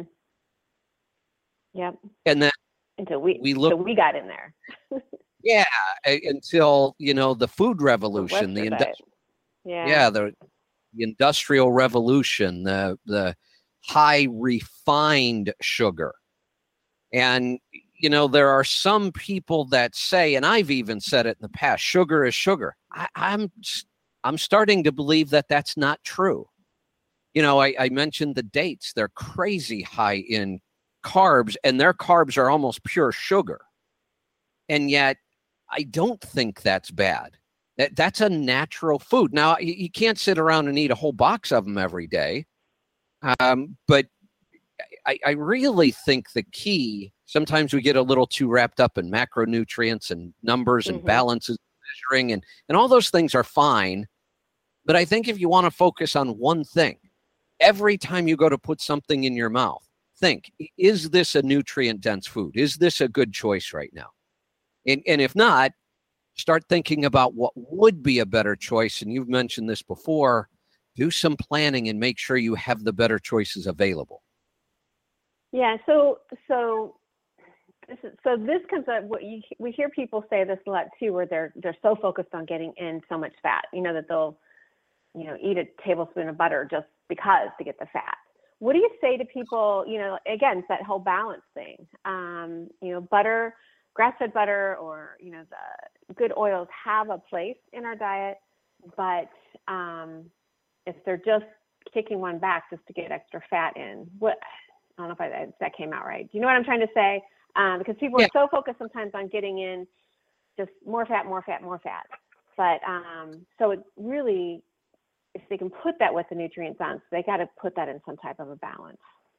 Yep. And then until we, we look, so we got in there. yeah. Until, you know, the food revolution, the, the indu- yeah, yeah, the, the industrial revolution, the, the high refined sugar. And, you know, there are some people that say, and I've even said it in the past, sugar is sugar. I, I'm, I'm starting to believe that that's not true. You know, I, I mentioned the dates. They're crazy high in carbs, and their carbs are almost pure sugar. And yet, I don't think that's bad. That, that's a natural food. Now, you, you can't sit around and eat a whole box of them every day. Um, but I, I really think the key, sometimes we get a little too wrapped up in macronutrients and numbers and mm-hmm. balances, measuring, and, and all those things are fine. But I think if you want to focus on one thing, every time you go to put something in your mouth, think, is this a nutrient-dense food? Is this a good choice right now? And, and if not, start thinking about what would be a better choice. And you've mentioned this before, do some planning and make sure you have the better choices available. Yeah, so so this is, so this comes up. What you, we hear people say this a lot too, where they're they're so focused on getting in so much fat, you know, that they'll, you know, eat a tablespoon of butter just because to get the fat. What do you say to people? You know, again, it's that whole balance thing. Um, you know, butter, grass-fed butter, or you know, the good oils have a place in our diet, but um, if they're just kicking one back just to get extra fat in, what? I don't know if, I, if that came out right. Do you know what I'm trying to say? Um, because people yeah. are so focused sometimes on getting in just more fat, more fat, more fat. But um, so it really, if they can put that with the nutrient dense, they got to put that in some type of a balance.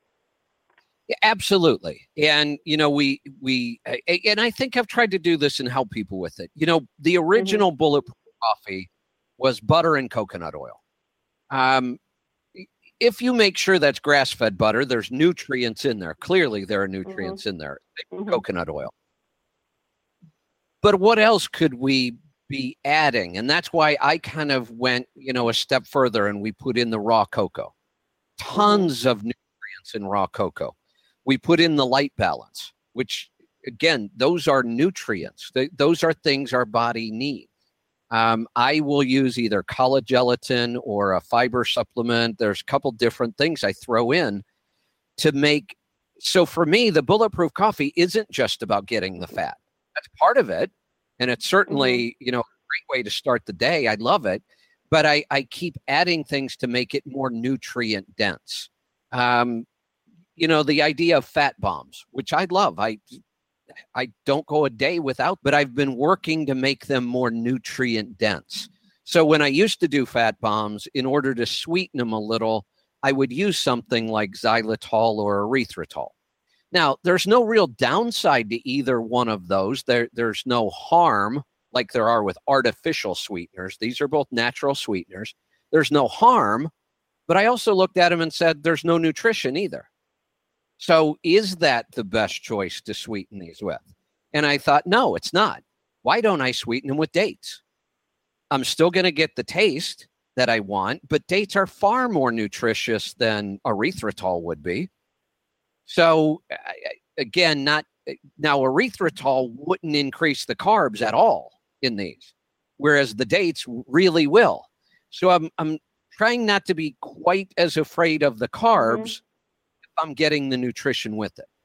Yeah, absolutely. And, you know, we, we, and I think I've tried to do this and help people with it. You know, the original mm-hmm. Bulletproof coffee was butter and coconut oil. Um, If you make sure that's grass-fed butter, there's nutrients in there. Clearly, there are nutrients mm-hmm. in there. Mm-hmm. Coconut oil. But what else could we be adding? And that's why I kind of went, you know, a step further and we put in the raw cocoa. Tons mm-hmm. of nutrients in raw cocoa. We put in the light balance, which, again, those are nutrients. They, those are things our body needs. Um, I will use either collagen or a fiber supplement. There's a couple different things I throw in to make. So for me, the Bulletproof coffee isn't just about getting the fat. That's part of it. And it's certainly, mm-hmm. you know, a great way to start the day. I love it. But I, I keep adding things to make it more nutrient dense. Um, you know, the idea of fat bombs, which I love. I I don't go a day without, but I've been working to make them more nutrient dense. So when I used to do fat bombs, in order to sweeten them a little, I would use something like xylitol or erythritol. Now, there's no real downside to either one of those. There, there's no harm like there are with artificial sweeteners. These are both natural sweeteners. There's no harm, but I also looked at them and said there's no nutrition either. So is that the best choice to sweeten these with? And I thought, no, it's not. Why don't I sweeten them with dates? I'm still going to get the taste that I want, but dates are far more nutritious than erythritol would be. So again, not now erythritol wouldn't increase the carbs at all in these, whereas the dates really will. So I'm I'm trying not to be quite as afraid of the carbs. Mm-hmm. I'm getting the nutrition with it.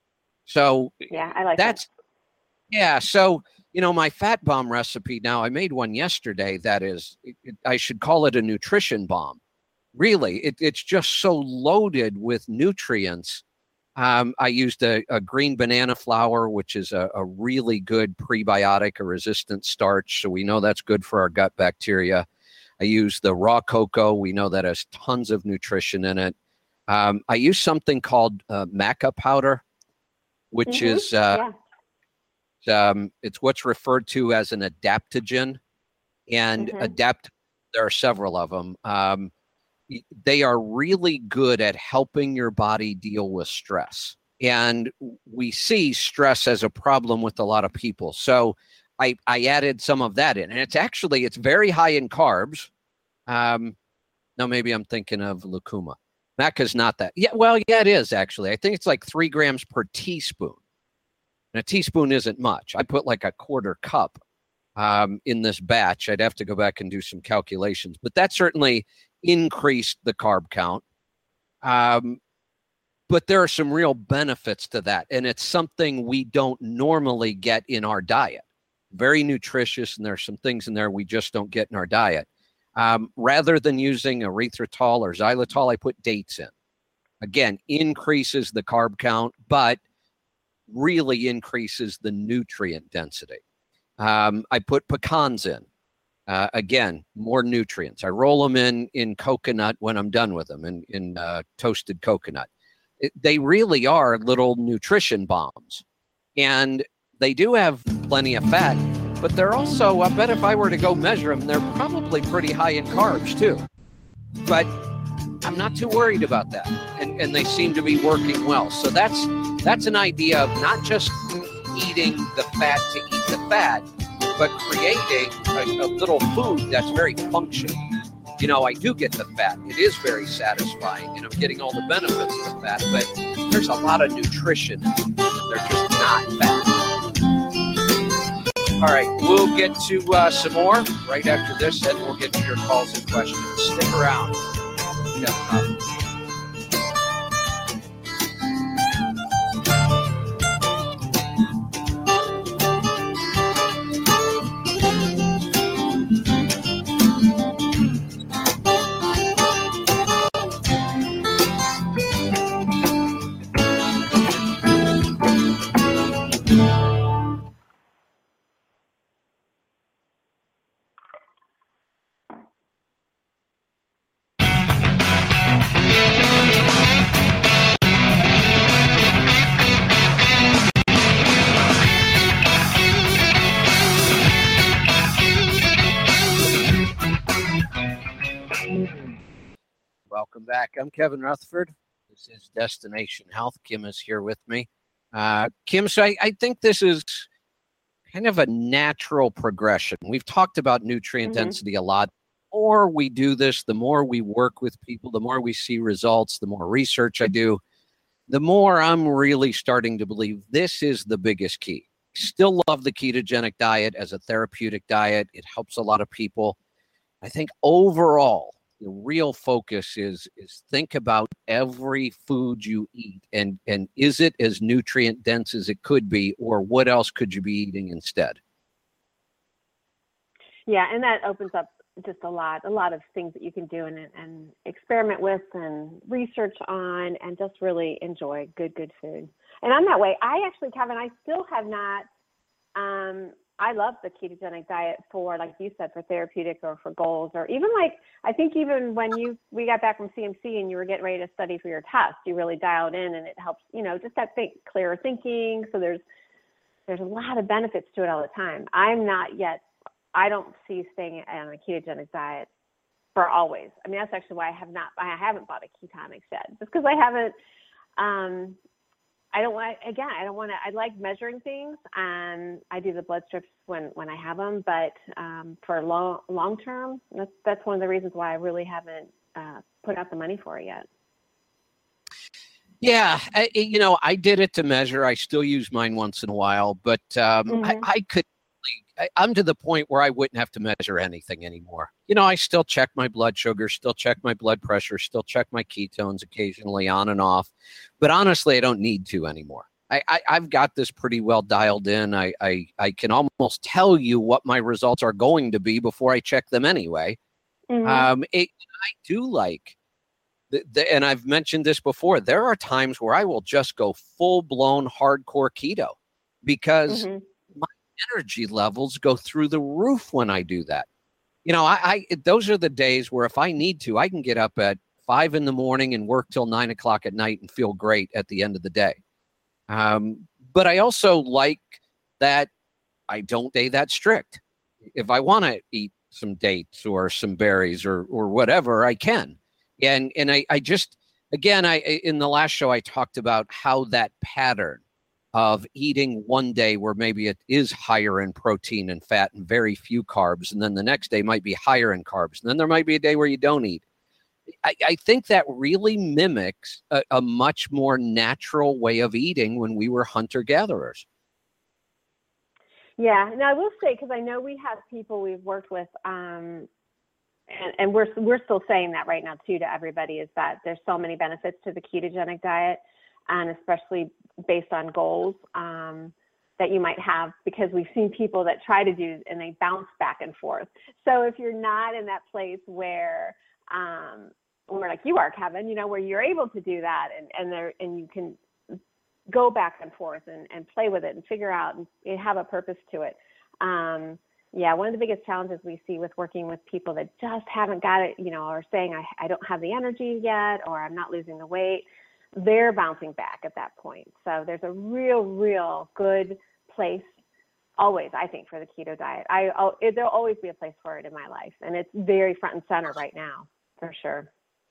So yeah, I like that's, that. Yeah. So, you know, my fat bomb recipe now, I made one yesterday that is, it, I should call it a nutrition bomb. Really, it, it's just so loaded with nutrients. Um, I used a, a green banana flour, which is a, a really good prebiotic, a resistant starch. So we know that's good for our gut bacteria. I use the raw cocoa. We know that has tons of nutrition in it. Um, I use something called uh, maca powder, which mm-hmm. is uh, yeah. um, it's what's referred to as an adaptogen, and mm-hmm. adapt. There are several of them. Um, they are really good at helping your body deal with stress, and we see stress as a problem with a lot of people. So I I added some of that in, and it's actually it's very high in carbs. Um, now maybe I'm thinking of lucuma. Maca's not that. Yeah, well, yeah, it is actually. I think it's like three grams per teaspoon. And a teaspoon isn't much. I put like a quarter cup um, in this batch. I'd have to go back and do some calculations, but that certainly increased the carb count. Um, but there are some real benefits to that, and it's something we don't normally get in our diet. Very nutritious, and there's some things in there we just don't get in our diet. Um, rather than using erythritol or xylitol, I put dates in. Again, increases the carb count, but really increases the nutrient density. Um, I put pecans in. Uh, again, more nutrients. I roll them in in coconut when I'm done with them, in, in uh, toasted coconut. It, they really are little nutrition bombs. And they do have plenty of fat, but they're also, I bet if I were to go measure them, they're probably pretty high in carbs too. But I'm not too worried about that. And, and they seem to be working well. So that's that's an idea of not just eating the fat to eat the fat, but creating a, a little food that's very functional. You know, I do get the fat. It is very satisfying, and I'm getting all the benefits of the fat, but there's a lot of nutrition. They're just not fat. All right, we'll get to uh, some more right after this, and we'll get to your calls and questions. Stick around. Yeah, uh, Welcome back. I'm Kevin Rutherford. This is Destination Health. Kim is here with me. Uh, Kim, so I, I think this is kind of a natural progression. We've talked about nutrient mm-hmm. density a lot. The more we do this, the more we work with people, the more we see results, the more research I do, the more I'm really starting to believe this is the biggest key. still love the ketogenic diet as a therapeutic diet. It helps a lot of people. I think overall, the real focus is is think about every food you eat, and and is it as nutrient dense as it could be, or what else could you be eating instead? Yeah, and that opens up just a lot, a lot of things that you can do and, and experiment with and research on, and just really enjoy good, good food. And I'm that way. I actually, Kevin, I still have not, um, I love the ketogenic diet for, like you said, for therapeutic or for goals, or even like, I think even when you, we got back from C M C and you were getting ready to study for your test, you really dialed in, and it helps, you know, just that think, clearer thinking. So there's, there's a lot of benefits to it all the time. I'm not yet, I don't see staying on a ketogenic diet for always. I mean, that's actually why I have not, I haven't bought a ketonic yet, just because I haven't, um, I don't want, again, I don't want to, I like measuring things, and I do the blood strips when, when I have them, but um, for long, long term, that's, that's one of the reasons why I really haven't uh, put out the money for it yet. Yeah, I, you know, I did it to measure. I still use mine once in a while, but um, mm-hmm. I, I could, I, I'm to the point where I wouldn't have to measure anything anymore. You know, I still check my blood sugar, still check my blood pressure, still check my ketones occasionally on and off. But honestly, I don't need to anymore. I, I, I've got this pretty well dialed in. I, I, I can almost tell you what my results are going to be before I check them anyway. Mm-hmm. Um, it, I do like, the, the, and I've mentioned this before, there are times where I will just go full-blown hardcore keto because mm-hmm. my energy levels go through the roof when I do that. You know, I, I those are the days where if I need to, I can get up at five in the morning and work till nine o'clock at night and feel great at the end of the day. Um, but I also like that I don't stay that strict. If I want to eat some dates or some berries or or whatever, I can. And and I, I just, again, I in the last show, I talked about how that pattern of eating one day where maybe it is higher in protein and fat and very few carbs, and then the next day might be higher in carbs, and then there might be a day where you don't eat. I, I think that really mimics a, a much more natural way of eating when we were hunter-gatherers. Yeah, and I will say, because I know we have people we've worked with, um, and, and we're we're still saying that right now too to everybody, is that there's so many benefits to the ketogenic diet, and especially based on goals um, that you might have, because we've seen people that try to do and they bounce back and forth. So if you're not in that place where, um, where like you are, Kevin, you know, where you're able to do that and, and there, and you can go back and forth and, and play with it and figure out and have a purpose to it. Um, yeah, one of the biggest challenges we see with working with people that just haven't got it, you know, or saying, I, I don't have the energy yet, or I'm not losing the weight, they're bouncing back at that point. So there's a real, real good place always, I think, for the keto diet. I, I'll, it, there'll always be a place for it in my life. And it's very front and center right now, for sure.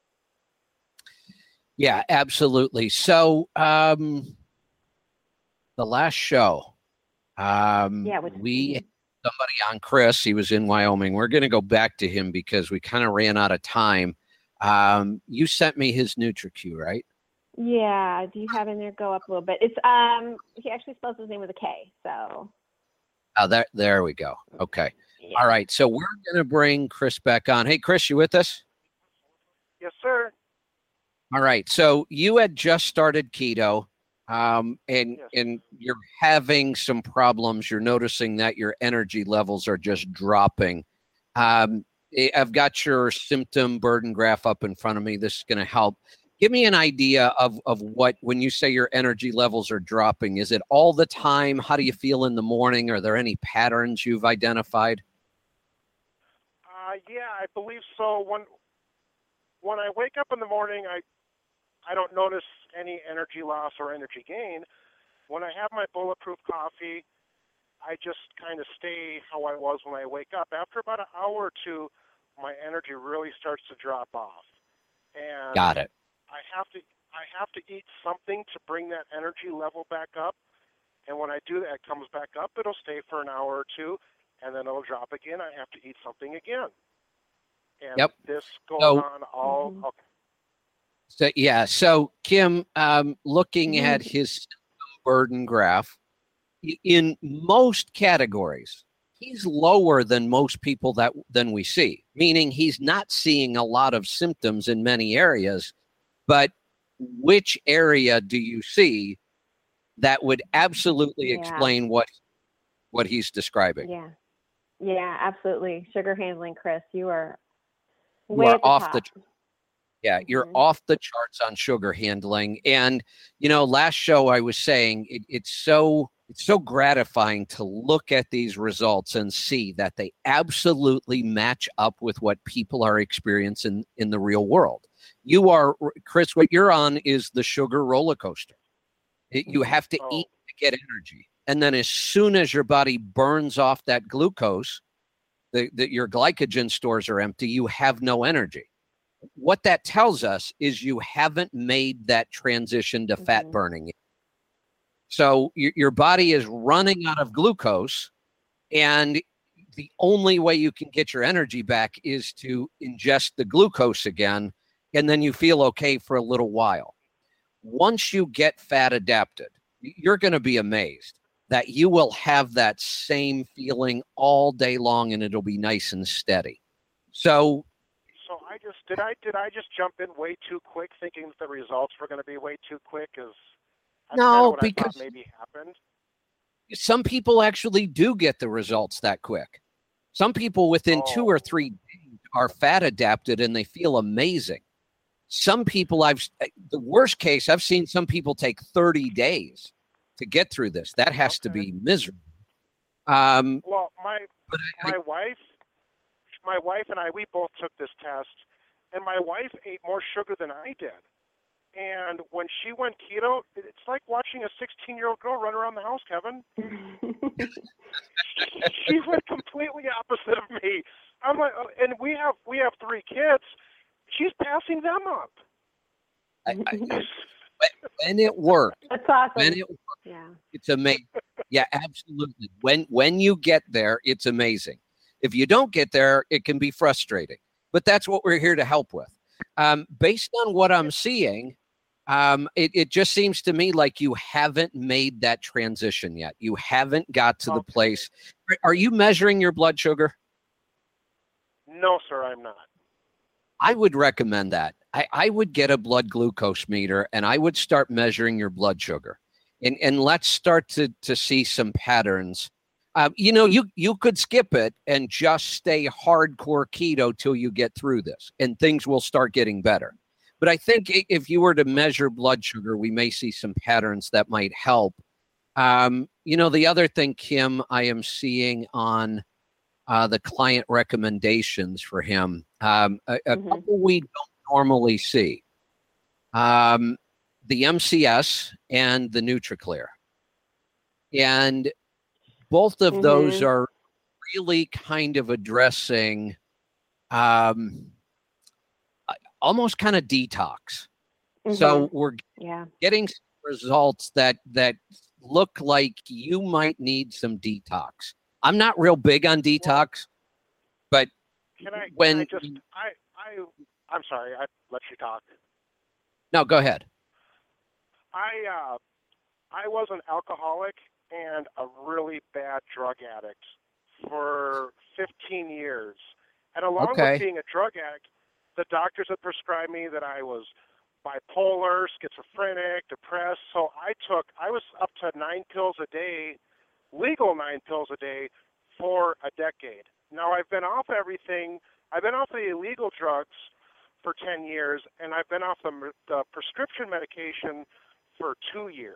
Yeah, absolutely. So um, the last show, um, yeah, we had somebody on, Chris. He was in Wyoming. We're going to go back to him because we kind of ran out of time. Um, you sent me his NutriQ, right? Yeah, do you have in there? Go up a little bit. It's um he actually spells his name with a K, so oh there there we go. Okay. Yeah. All right. So we're gonna bring Chris back on. Hey Chris, you with us? Yes, sir. All right. So you had just started keto, um, and yes. and you're having some problems. You're noticing that your energy levels are just dropping. Um, I've got your symptom burden graph up in front of me. This is gonna help. Give me an idea of, of what, when you say your energy levels are dropping, is it all the time? How do you feel in the morning? Are there any patterns you've identified? Uh, yeah, I believe so. When when I wake up in the morning, I I don't notice any energy loss or energy gain. When I have my bulletproof coffee, I just kind of stay how I was when I wake up. After about an hour or two, my energy really starts to drop off. And Got it. I have to I have to eat something to bring that energy level back up. And when I do that, it comes back up. It'll stay for an hour or two, and then it'll drop again. I have to eat something again. And yep. this goes so, on all. Mm-hmm. Okay. So yeah. So Kim, um, looking mm-hmm. at his burden graph, in most categories, he's lower than most people that than we see, meaning he's not seeing a lot of symptoms in many areas. But which area do you see that would absolutely Yeah. explain what what he's describing? Yeah. Yeah, absolutely. Sugar handling, Chris. You are You way are at the off top. the Yeah, you're Mhm. off the charts on sugar handling. And, you know, last show I was saying it, it's so it's so gratifying to look at these results and see that they absolutely match up with what people are experiencing in the real world. You are, Chris, what you're on is the sugar roller coaster. It- you have to Oh. eat to get energy. And then as soon as your body burns off that glucose, the, the, your glycogen stores are empty, you have no energy. What that tells us is you haven't made that transition to fat Mhm. burning yet. So your, your body is running out of glucose, and the only way you can get your energy back is to ingest the glucose again, and then you feel okay for a little while. Once you get fat adapted, you're going to be amazed that you will have that same feeling all day long, and it'll be nice and steady. So So I just did I did I just jump in way too quick, thinking that the results were going to be way too quick? Because that's No, kind of what because- I thought maybe happened. some people actually do get the results that quick. Some people within two or Oh. three days are fat adapted and they feel amazing. Some people I've, the worst case, I've seen some people take thirty days to get through this. That has to Okay. be miserable. Um, Well, my but I, my wife, my wife and I, we both took this test, and my wife ate more sugar than I did. And when she went keto, it's like watching a sixteen-year-old girl run around the house, Kevin. She went completely opposite of me. I'm like, oh, and we have we have three kids. She's passing them up. I, I, when it works, That's awesome. when it works, Yeah. it's amazing. Yeah, absolutely. When when you get there, it's amazing. If you don't get there, it can be frustrating. But that's what we're here to help with. Um, based on what I'm seeing, um, it, it just seems to me like you haven't made that transition yet. You haven't got to the Okay. place. Are you measuring your blood sugar? No, sir, I'm not. I would recommend that. I, I would get a blood glucose meter and I would start measuring your blood sugar. And, and let's start to, to see some patterns. Um, you know, you, you could skip it and just stay hardcore keto till you get through this, and things will start getting better. But I think i- if you were to measure blood sugar, we may see some patterns that might help. Um, you know, the other thing, Kim, I am seeing on uh, the client recommendations for him, um, a, a Mhm. couple we don't normally see. Um, the M C S and the NutriClear. And both of those Mhm. are really kind of addressing um, uh, almost kind of detox. So Mhm. we're Yeah. getting some results that that look like you might need some detox. I'm not real big on detox, but Can I? when can I just? I. I. I'm sorry. I let you talk. no, go ahead. I. Uh, I was an alcoholic and a really bad drug addict for fifteen years. And along Okay. with being a drug addict, the doctors had prescribed me that I was bipolar, schizophrenic, depressed. So I took, I was up to nine pills a day, legal nine pills a day for a decade. Now I've been off everything. I've been off the illegal drugs for ten years, and I've been off the, the prescription medication for two years.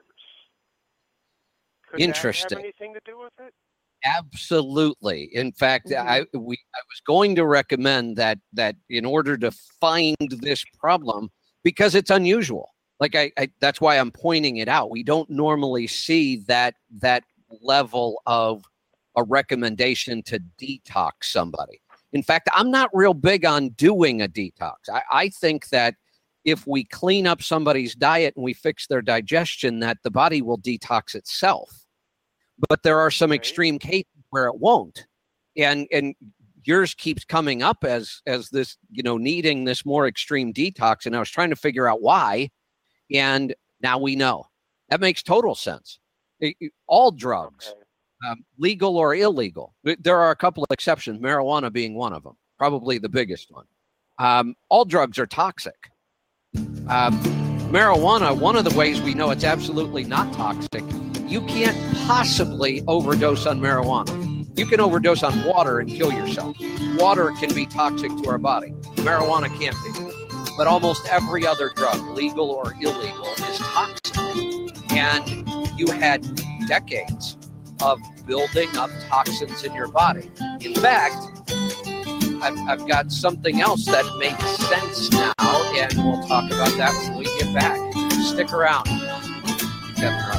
Could Interesting. that have anything to do with it? Absolutely. In fact, Mhm. I we I was going to recommend that that in order to find this problem, because it's unusual. Like I, I that's why I'm pointing it out. We don't normally see that that level of a recommendation to detox somebody. In fact, I'm not real big on doing a detox. I, I think that if we clean up somebody's diet and we fix their digestion, that the body will detox itself. But there are some Okay. extreme cases where it won't. And and yours keeps coming up as as this, you know, needing this more extreme detox. And I was trying to figure out why. And now we know. That makes total sense. It- it- all drugs, Okay. um, legal or illegal. There are a couple of exceptions, marijuana being one of them, probably the biggest one. Um, all drugs are toxic. Um, marijuana, one of the ways we know it's absolutely not toxic, you can't possibly overdose on marijuana. You can overdose on water and kill yourself. Water can be toxic to our body. Marijuana can't be. But almost every other drug, legal or illegal, is toxic. And you had decades of building up toxins in your body. In fact, I've, I've got something else that makes sense now, and we'll talk about that when we get back. Stick around. Kevin Ruff.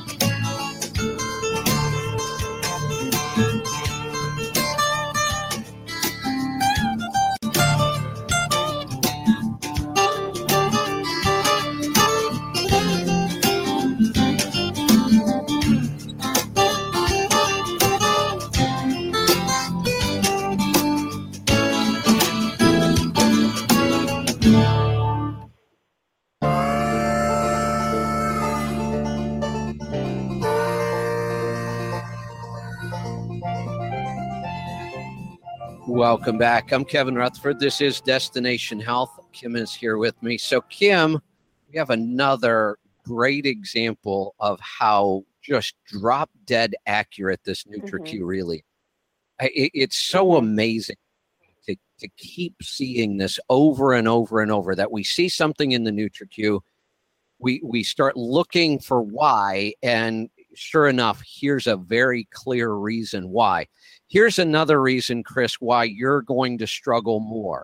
Welcome back. I'm Kevin Rutherford. This is Destination Health. Kim is here with me. So, Kim, we have another great example of how just drop dead accurate this NutriQ Mhm. really. I- It, it's so amazing to, to keep seeing this over and over and over, that we see something in the NutriQ, we we start looking for why, and sure enough, here's a very clear reason why. Here's another reason, Chris, why you're going to struggle more.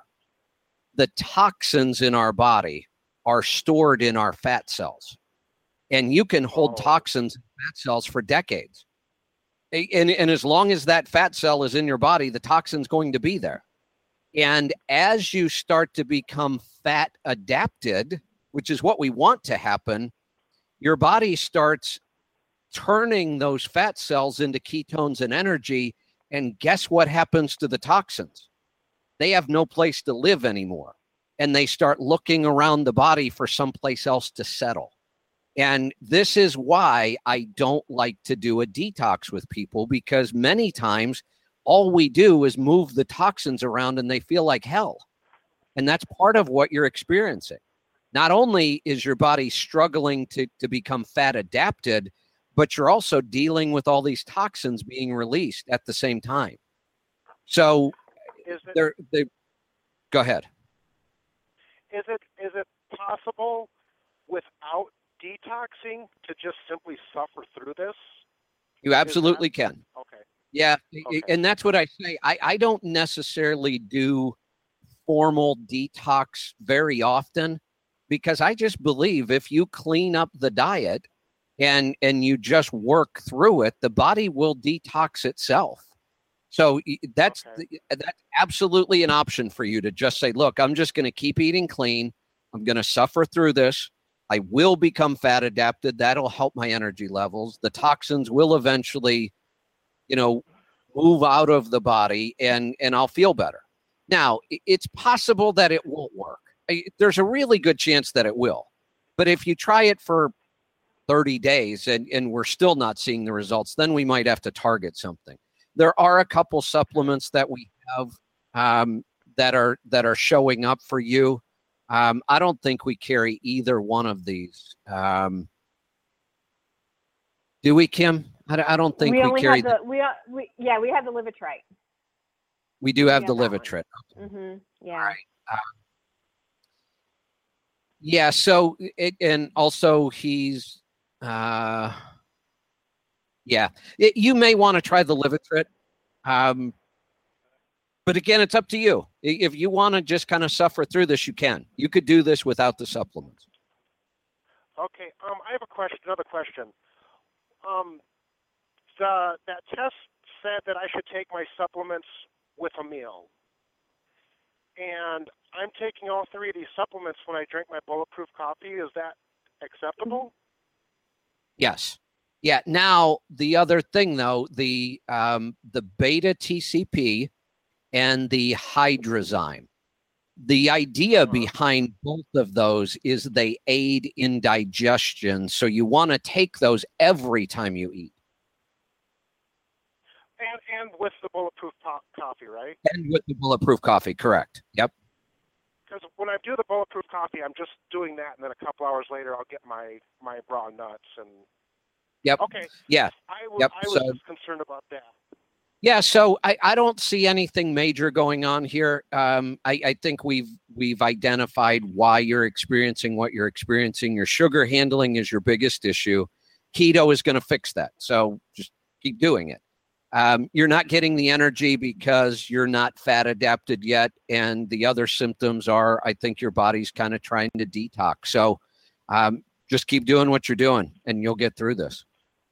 The toxins in our body are stored in our fat cells, and you can hold Oh. toxins in fat cells for decades. A- And, and as long as that fat cell is in your body, the toxin's going to be there. And as you start to become fat adapted, which is what we want to happen, your body starts turning those fat cells into ketones and energy. And guess what happens to the toxins? They have no place to live anymore. And they start looking around the body for someplace else to settle. And this is why I don't like to do a detox with people, because many times all we do is move the toxins around and they feel like hell. And that's part of what you're experiencing. Not only is your body struggling to, to become fat adapted, but you're also dealing with all these toxins being released at the same time. So Is it they're, they go ahead. is it is it possible without detoxing to just simply suffer through this? You absolutely can. Okay. Yeah. Okay. And that's what I say. I, I don't necessarily do formal detox very often, because I just believe if you clean up the diet and and you just work through it, the body will detox itself. So y- that's Okay. the- that's absolutely an option for you to just say, look, I'm just going to keep eating clean. I'm going to suffer through this. I will become fat adapted. That'll help my energy levels. The toxins will eventually, you know, move out of the body, and and I'll feel better. Now, i- it's possible that it won't work. I- There's a really good chance that it will. But if you try it for thirty days and, and we're still not seeing the results, then we might have to target something. There are a couple supplements that we have um, that are that are showing up for you. Um, I don't think we carry either one of these. Um, do we, Kim? I, don't- I don't think we we, only carry. have the we, uh, we yeah we have the Livitrite. We do have we the have that Livitrite. Mm-hmm. Yeah. All right. Uh, yeah. So, it, and also he's, uh, yeah, It- you may want to try the Livitrite. Um, but again, it's up to you. I- If you want to just kind of suffer through this, you can. You could do this without the supplements. Okay. Um, I have a question. Another question. Um, the that test said that I should take my supplements with a meal, and I'm taking all three of these supplements when I drink my bulletproof coffee. Is that acceptable? Yes. Yeah. Now, the other thing, though, the um, the beta T C P and the Hydrozyme. the idea behind both of those is they aid in digestion. So you want to take those every time you eat. And and with the bulletproof po- coffee, right? And with the bulletproof coffee, correct. Yep. Because when I do the bulletproof coffee, I'm just doing that, and then a couple hours later, I'll get my, my raw nuts. And Yep. okay. Yeah. I was Yep. I was So- just concerned about that. Yeah, so I, I don't see anything major going on here. Um, I, I think we've we've identified why you're experiencing what you're experiencing. Your sugar handling is your biggest issue. Keto is going to fix that. So just keep doing it. Um, you're not getting the energy because you're not fat adapted yet. And the other symptoms are, I think your body's kind of trying to detox. So um, just keep doing what you're doing and you'll get through this.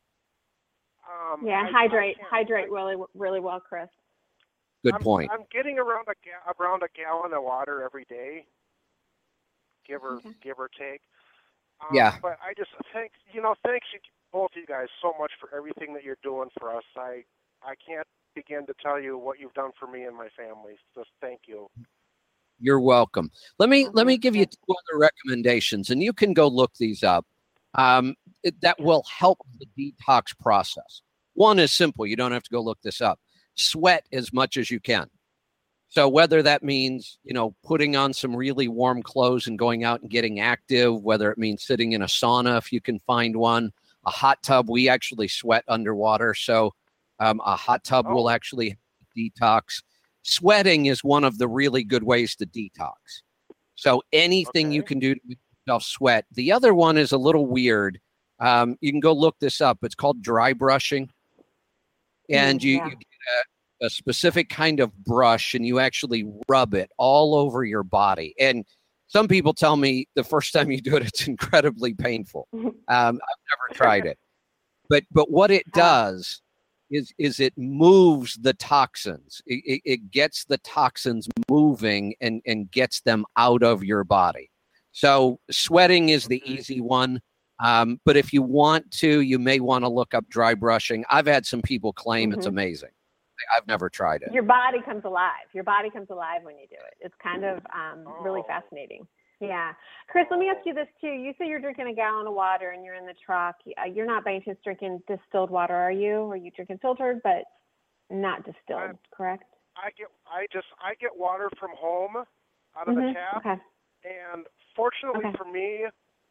Um, Yeah, I- hydrate, I can't- hydrate really, really well, Chris. Good I'm, point. I'm getting around a ga- around a gallon of water every day, give or Okay. give or take. Um, Yeah. But I just thank you know thanks you both of you guys so much for everything that you're doing for us. I I can't begin to tell you what you've done for me and my family. Just thank you. You're welcome. Let me let me Okay. give you two other recommendations, and you can go look these up. Um, it- that will help the detox process. One is simple. You don't have to go look this up. Sweat as much as you can. So whether that means, you know, putting on some really warm clothes and going out and getting active, whether it means sitting in a sauna if you can find one, a hot tub. We actually sweat underwater, so um, a hot tub will Oh. actually detox. Sweating is one of the really good ways to detox. So anything you Okay. can do to make yourself sweat. The other one is a little weird. Um, you can go look this up. It's called dry brushing. And Mm, you, yeah. you get a, a specific kind of brush and you actually rub it all over your body. And some people tell me the first time you do it, it's incredibly painful. Um, I've never tried it. But but what it does is is it moves the toxins. It, it, it gets the toxins moving and, and gets them out of your body. So sweating is the easy one. Um, but if you want to, you may want to look up dry brushing. I've had some people claim it's Mhm. amazing. I- I've never tried it. Your body comes alive. Your body comes alive when you do it. It's kind of um, really Oh. fascinating. Yeah. Chris, let me ask you this too. You say you're drinking a gallon of water and you're in the truck. Uh, You're not by any chance drinking distilled water, are you? Are you drinking filtered but not distilled, I'm- correct? I get I just I get water from home out of Mhm. the tap, Okay. and fortunately Okay. for me,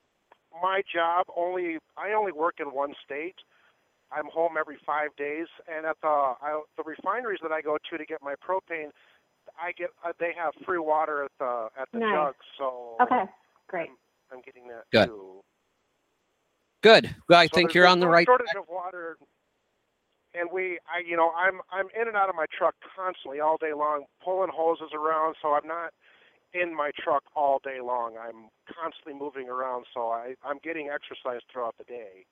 my job only I only work in one state. I'm home every five days, and at the I, the refineries that I go to to get my propane, I get uh, they have free water at the at the Nice. jugs, so Okay. Great. I'm, I'm getting that Good. too. Good. Well, I So think there's- you're there's on the no right shortage of water, and we, I, you know, I'm I'm in and out of my truck constantly all day long, pulling hoses around. So I'm not in my truck all day long. I'm constantly moving around, so I I'm getting exercise throughout the day.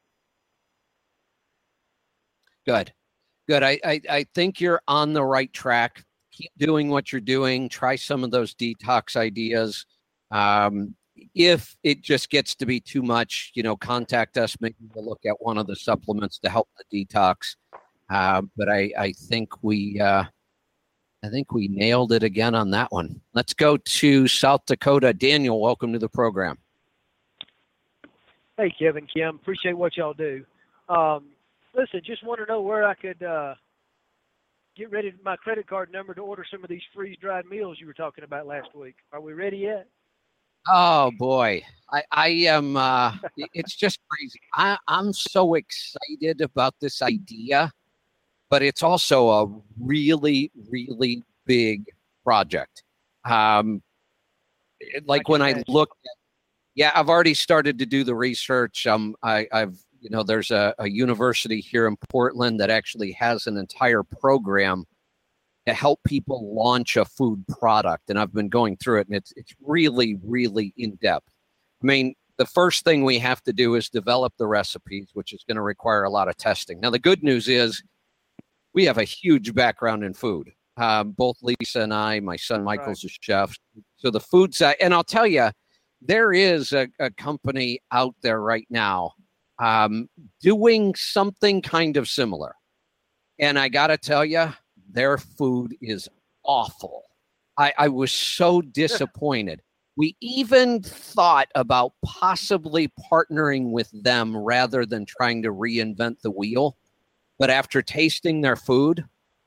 Good. Good. I, I, I think you're on the right track. Keep doing what you're doing. Try some of those detox ideas. Um, if it just gets to be too much, you know, contact us. Maybe we'll look at one of the supplements to help the detox. Uh, but I, I think we, uh, I think we nailed it again on that one. Let's go to South Dakota. Daniel, welcome to the program. Hey, Kevin, Kim, appreciate what y'all do. Um, listen, just want to know where I could uh, get ready my credit card number to order some of these freeze-dried meals you were talking about last week. Are we ready yet? Oh boy, I, I am. Uh, it- it's just crazy. I, I'm so excited about this idea, but it's also a really, really big project. Um, it- like can when I imagine. look, at, yeah, I've already started to do the research. Um, I, I've, you know, there's a, a university here in Portland that actually has an entire program to help people launch a food product. And I've been going through it, and it's it's really, really in depth. I mean, the first thing we have to do is develop the recipes, which is going to require a lot of testing. Now, the good news is we have a huge background in food. Um, both Lisa and I, my son Michael's a chef. So the food side, and I'll tell you, there is a, a company out there right now um, doing something kind of similar. And I got to tell you, their food is awful. I, I was so disappointed. We even thought about possibly partnering with them rather than trying to reinvent the wheel. But after tasting their food,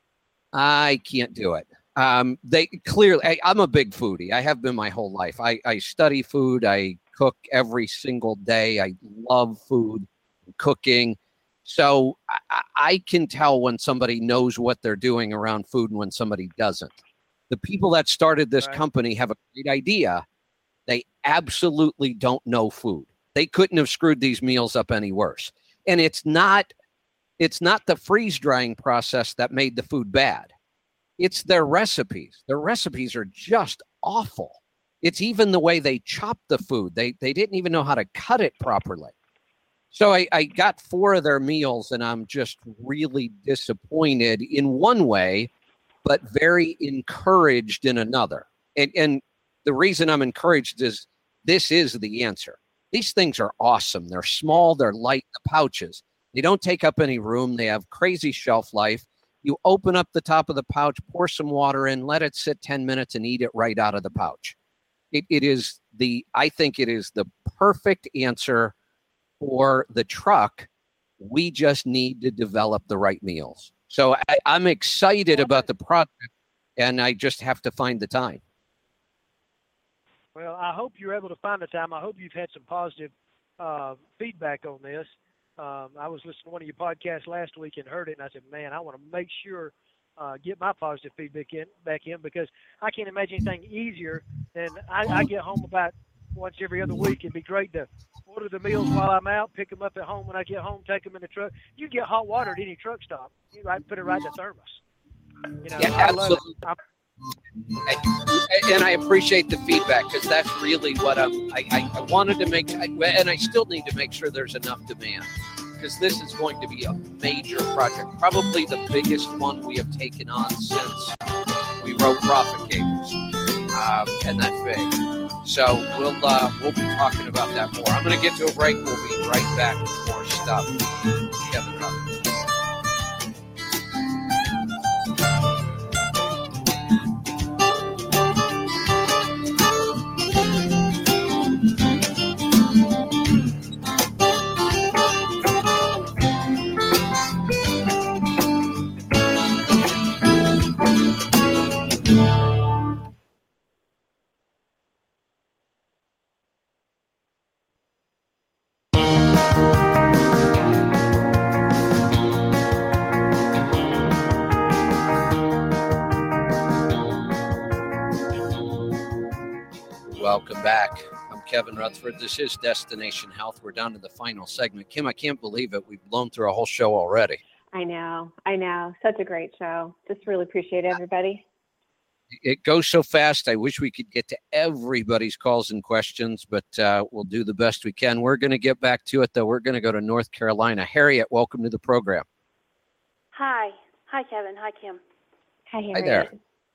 I can't do it. Um, they clearly, I, I'm a big foodie. I have been my whole life. I, I study food. I cook every single day. I love food, cooking. So I, I can tell when somebody knows what they're doing around food and when somebody doesn't. The people that started this Right. company have a great idea. They absolutely don't know food. They couldn't have screwed these meals up any worse. And it's not, it's not the freeze drying process that made the food bad. It's their recipes. Their recipes are just awful. It's even the way they chop the food. They they didn't even know how to cut it properly. So I, I got four of their meals, and I'm just really disappointed in one way, but very encouraged in another. And and the reason I'm encouraged is this is the answer. These things are awesome. They're small, they're light, the pouches. They don't take up any room. They have crazy shelf life. You open up the top of the pouch, pour some water in, let it sit ten minutes and eat it right out of the pouch. It, it is the, I think it is the perfect answer for the truck. We just need to develop the right meals. So I, I'm excited about the project, and I just have to find the time. Well, I hope you're able to find the time. I hope you've had some positive uh, feedback on this. Um, I was listening to one of your podcasts last week and heard it, and I said, man, I want to make sure uh, get my positive feedback in, back in, because I can't imagine anything easier than I, I get home about once every other week. It'd be great to order the meals while I'm out, pick them up at home when I get home, take them in the truck. You get hot water at any truck stop. You right, put it right in the thermos. You know, Yeah, I love absolutely. it. I'm, And I appreciate the feedback, because that's really what I'm, I, I, I wanted to make, and I still need to make sure there's enough demand, because this is going to be a major project, probably the biggest one we have taken on since we wrote Profit Cables, um, and that's big. So we'll uh, we'll be talking about that more. I'm going to get to a break. We'll be right back with more stuff. Kevin Rutherford. Welcome back. I'm Kevin Rutherford. This is Destination Health. We're down to the final segment. Kim, I can't believe it. We've blown through a whole show already. I know. I know. Such a great show. Just really appreciate everybody. It goes so fast. I wish we could get to everybody's calls and questions, but uh, we'll do the best we can. We're going to get back to it, though. We're going to go to North Carolina. Harriet, welcome to the program. Hi. Hi, Kevin. Hi, Kim. Hi, Harriet. Hi there.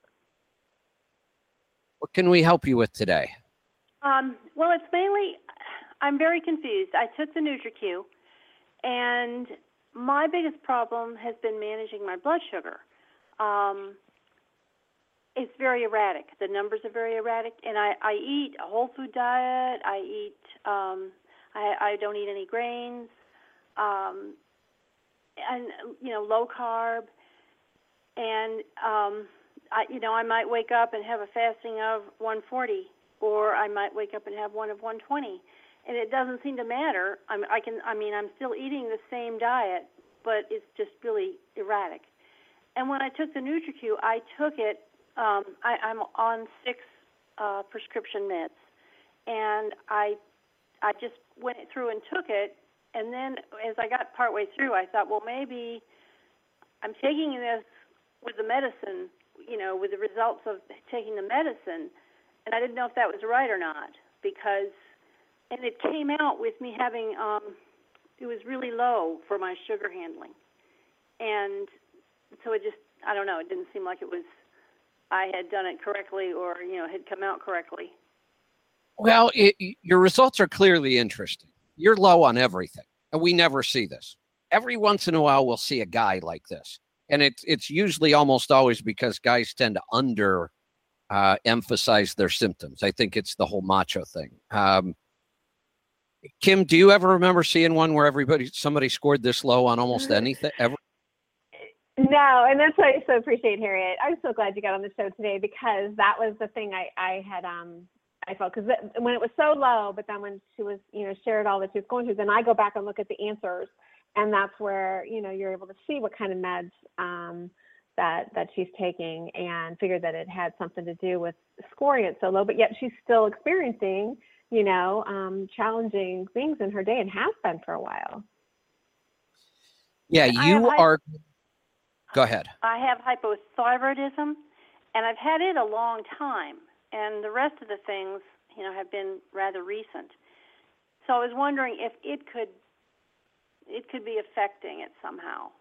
What can we help you with today? Um, well, it's mainly, I'm very confused. I took the NutriQ, and my biggest problem has been managing my blood sugar. Um, it's very erratic. The numbers are very erratic, and I, I eat a whole food diet. I eat, um, I, I don't eat any grains, um, and, you know, low carb, and, um, I, you know, I might wake up and have a fasting of one forty, or I might wake up and have one of one twenty, and it doesn't seem to matter. I'm, I can, I mean, I'm still eating the same diet, but it's just really erratic. And when I took the NutriQ, I took it. Um, I, I'm on six uh, prescription meds, and I, I just went through and took it. And then, as I got partway through, I thought, well, maybe I'm taking this with the medicine, you know, with the results of taking the medicine, and I didn't know if that was right or not, because, and it came out with me having, um, it was really low for my sugar handling, and so it just, I don't know, it didn't seem like it was, I had done it correctly, or, you know, had come out correctly. Well, it, your results are clearly interesting. You're low on everything, and we never see this. Every once in a while, we'll see a guy like this. And it's it's usually almost always because guys tend to under uh, emphasize their symptoms. I think it's the whole macho thing. Um, Kim, do you ever remember seeing one where everybody, somebody scored this low on almost anything ever? No, and that's why I so appreciate Harriet. I'm so glad you got on the show today, because that was the thing I, I had, um, I felt, because when it was so low, but then when she was, you know, shared all that she was going through, then I go back and look at the answers, and that's where, you know, you're able to see what kind of meds um, that, that she's taking, and figured that it had something to do with scoring it so low, but yet she's still experiencing, you know, um, challenging things in her day, and has been for a while. Yeah, you are. Go ahead. I have hypothyroidism, and I've had it a long time, and the rest of the things, you know, have been rather recent. So I was wondering if it could, it could be affecting it somehow.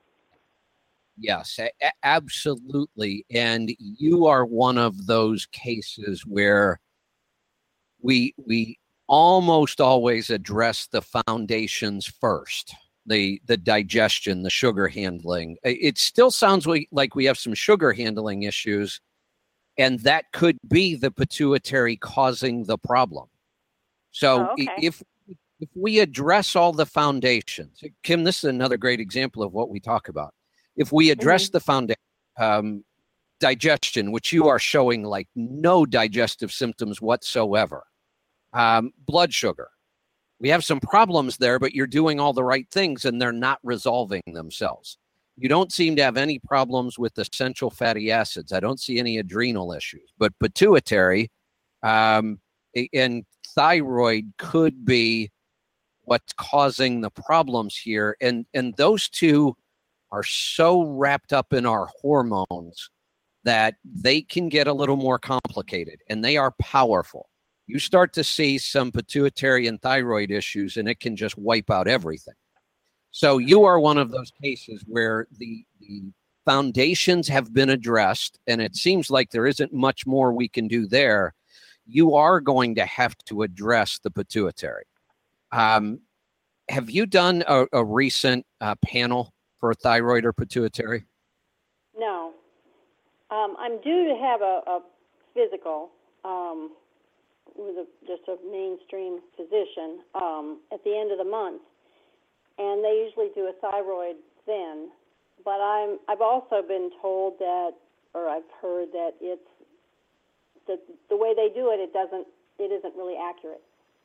Yes, a- absolutely. And you are one of those cases where we we almost always address the foundations first. The, the digestion, the sugar handling. It still sounds like we have some sugar handling issues, and that could be the pituitary causing the problem. So oh, okay. if if we address all the foundations, Kim, this is another great example of what we talk about. If we address mm-hmm. the foundation, um, digestion, which you are showing like no digestive symptoms whatsoever, um, blood sugar. We have some problems there, but you're doing all the right things and they're not resolving themselves. You don't seem to have any problems with essential fatty acids. I don't see any adrenal issues, but pituitary um, and thyroid could be what's causing the problems here. And, and those two are so wrapped up in our hormones that they can get a little more complicated, and they are powerful. You start to see some pituitary and thyroid issues, and it can just wipe out everything. So you are one of those cases where the, the foundations have been addressed, and it seems like there isn't much more we can do there. You are going to have to address the pituitary. Um, have you done a, a recent uh, panel for thyroid or pituitary? No. Um, I'm due to have a, a physical um with a, just a mainstream physician um, at the end of the month, and they usually do a thyroid then. But I'm I've also been told that, or I've heard that it's that the way they do it, it doesn't it isn't really accurate.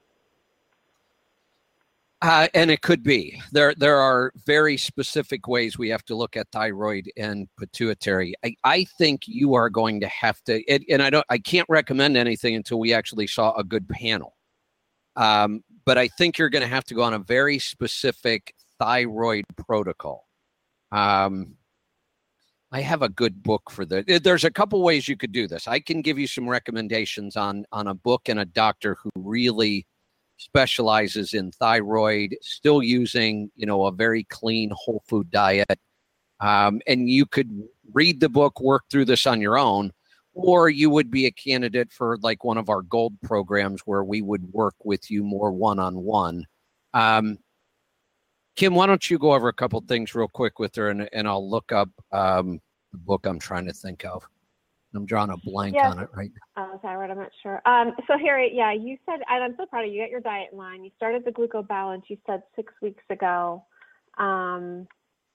Uh, and it could be. There there are very specific ways we have to look at thyroid and pituitary. I, I think you are going to have to, and, and I don't I can't recommend anything until we actually saw a good panel. Um, but I think you're going to have to go on a very specific thyroid protocol. Um, I have a good book for that. There's a couple ways you could do this. I can give you some recommendations on on a book and a doctor who really specializes in thyroid, still using, you know, a very clean whole food diet. Um, and you could read the book, work through this on your own, or you would be a candidate for like one of our gold programs where we would work with you more one-on-one. Um, Kim, why don't you go over a couple things real quick with her, and, and I'll look up um, the book I'm trying to think of. I'm drawing a blank yes. on it right now. Oh, thyroid, I'm not sure. Um, so Harriet, yeah, you said, and I'm so proud of you, you got your diet in line. You started the glucobalance, you said six weeks ago. Um,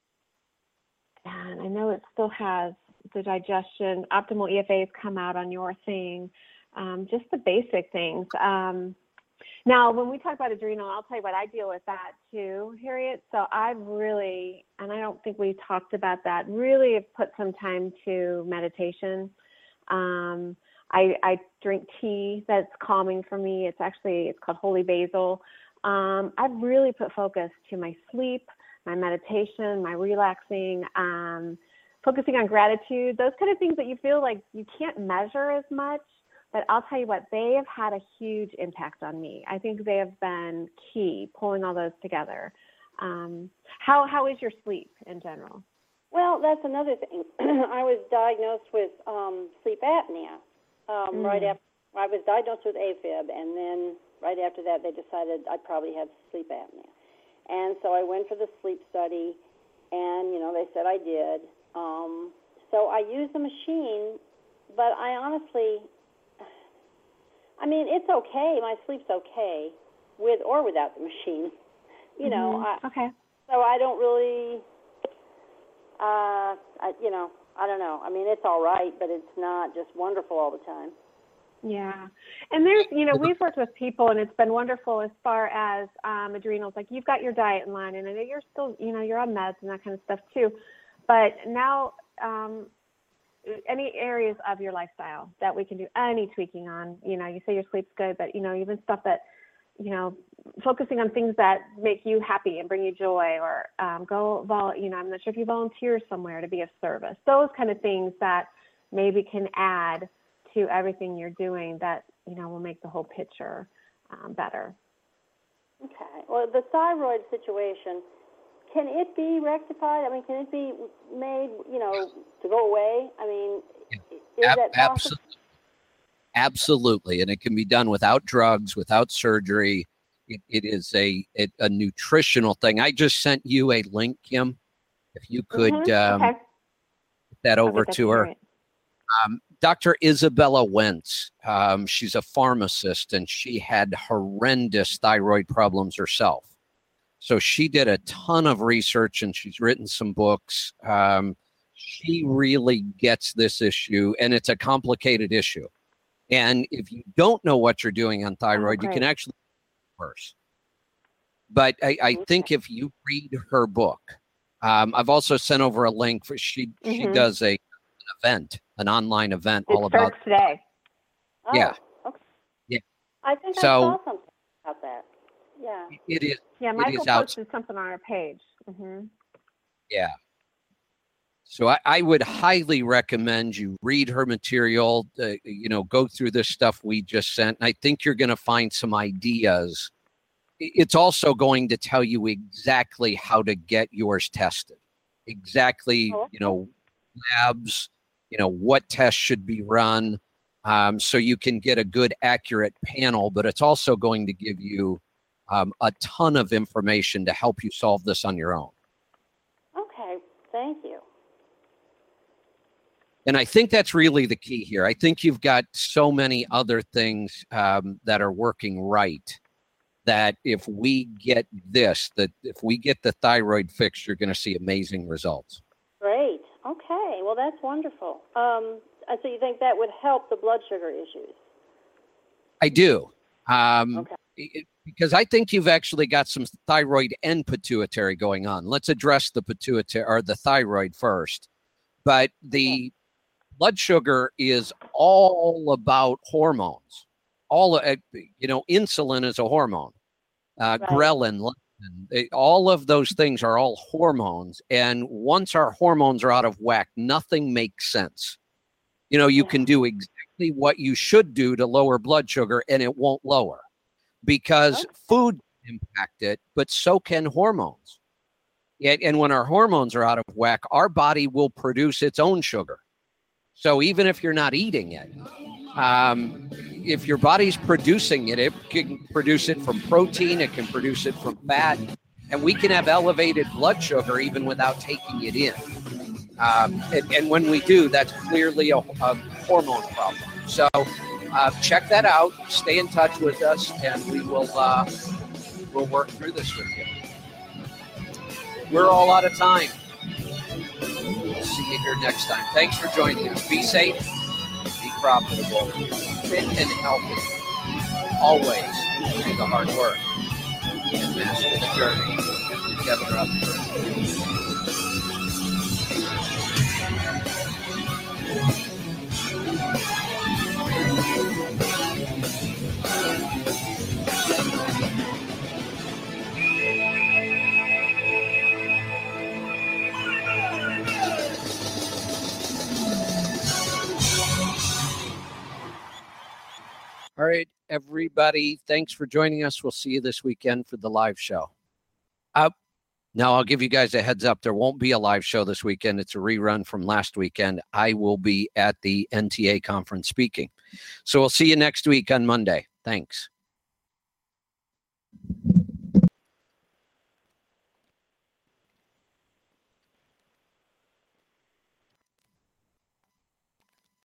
and I know it still has the digestion, optimal E F As come out on your thing, um, just the basic things. Um, now, when we talk about adrenal, I'll tell you what, I deal with that too, Harriet. So I've really, and I don't think we talked about that, really have put some time to meditation. Um, I, I drink tea that's calming for me. It's actually, it's called Holy Basil. Um, I've really put focus to my sleep, my meditation, my relaxing, um, focusing on gratitude, those kind of things that you feel like you can't measure as much. But I'll tell you what, they have had a huge impact on me. I think they have been key, pulling all those together. Um, how how is your sleep in general? Well, that's another thing. I was diagnosed with um, sleep apnea um, mm. right after I was diagnosed with AFib, and then right after that, they decided I probably had sleep apnea. And so I went for the sleep study, and you know they said I did. Um, so I used the machine, but I honestly I mean, it's okay. My sleep's okay, with or without the machine. You know. Mm-hmm. I, okay. So I don't really. Uh, I, you know, I don't know. I mean, it's all right, but it's not just wonderful all the time. Yeah. And there's, you know, we've worked with people and it's been wonderful as far as um, adrenals. Like you've got your diet in line and I know you're still, you know, you're on meds and that kind of stuff too. But now um, any areas of your lifestyle that we can do any tweaking on, you know, you say your sleep's good, but, you know, even stuff that, you know, focusing on things that make you happy and bring you joy or um, go, vol- you know, I'm not sure if you volunteer somewhere to be of service. Those kind of things that maybe can add to everything you're doing that, you know, will make the whole picture um, better. Okay. Well, the thyroid situation, can it be rectified? I mean, can it be made, you know, to go away? I mean, is Ab- that possible? Absolutely. Absolutely. And it can be done without drugs, without surgery. It, it is a, a a nutritional thing. I just sent you a link, Kim. If you could Mm-hmm. um, okay. get that over okay, to her. Great. Um, Doctor Isabella Wentz, um, she's a pharmacist and she had horrendous thyroid problems herself. So she did a ton of research and she's written some books. Um, she really gets this issue and it's a complicated issue. And if you don't know what you're doing on thyroid, Oh, you can actually worse. But I, I think if you read her book, um, I've also sent over a link for she mm-hmm. she does a an event, an online event it all about today. Oh, yeah. Okay. Yeah. I think so, I saw something about that. Yeah. It is. Yeah, Michael it is out- posted something on our page. Mm-hmm. Yeah. So I, I would highly recommend you read her material, uh, you know, go through this stuff we just sent. And I think you're going to find some ideas. It's also going to tell you exactly how to get yours tested, exactly, oh. you know, labs, you know, what tests should be run um, so you can get a good, accurate panel. But it's also going to give you um, a ton of information to help you solve this on your own. Okay. Thank you. And I think that's really the key here. I think you've got so many other things um, that are working right that if we get this, that if we get the thyroid fixed, you're going to see amazing results. Great. Okay. Well, that's wonderful. Um, and so you think that would help the blood sugar issues? I do. Um, okay. It, because I think you've actually got some thyroid and pituitary going on. Let's address the pituitary or the thyroid first. But the okay. blood sugar is all about hormones. All uh, you know, insulin is a hormone. Uh, right. Ghrelin, leptin, they, all of those things are all hormones. And once our hormones are out of whack, nothing makes sense. You know, you yeah. can do exactly what you should do to lower blood sugar, and it won't lower because okay. food can impact it, but so can hormones. And, and when our hormones are out of whack, our body will produce its own sugar. So even if you're not eating it, um, if your body's producing it, it can produce it from protein, it can produce it from fat, and we can have elevated blood sugar even without taking it in. Um, and, and when we do, that's clearly a, a hormone problem. So uh, check that out. Stay in touch with us, and we will uh, we'll work through this with you. We're all out of time. We'll see you here next time. Thanks for joining us. Be safe, be profitable, fit and healthy. Always do the hard work and master the journey together up the All right, everybody, thanks for joining us. We'll see you this weekend for the live show. Uh, now, I'll give you guys a heads up. There won't be a live show this weekend. It's a rerun from last weekend. I will be at the N T A conference speaking. So we'll see you next week on Monday. Thanks.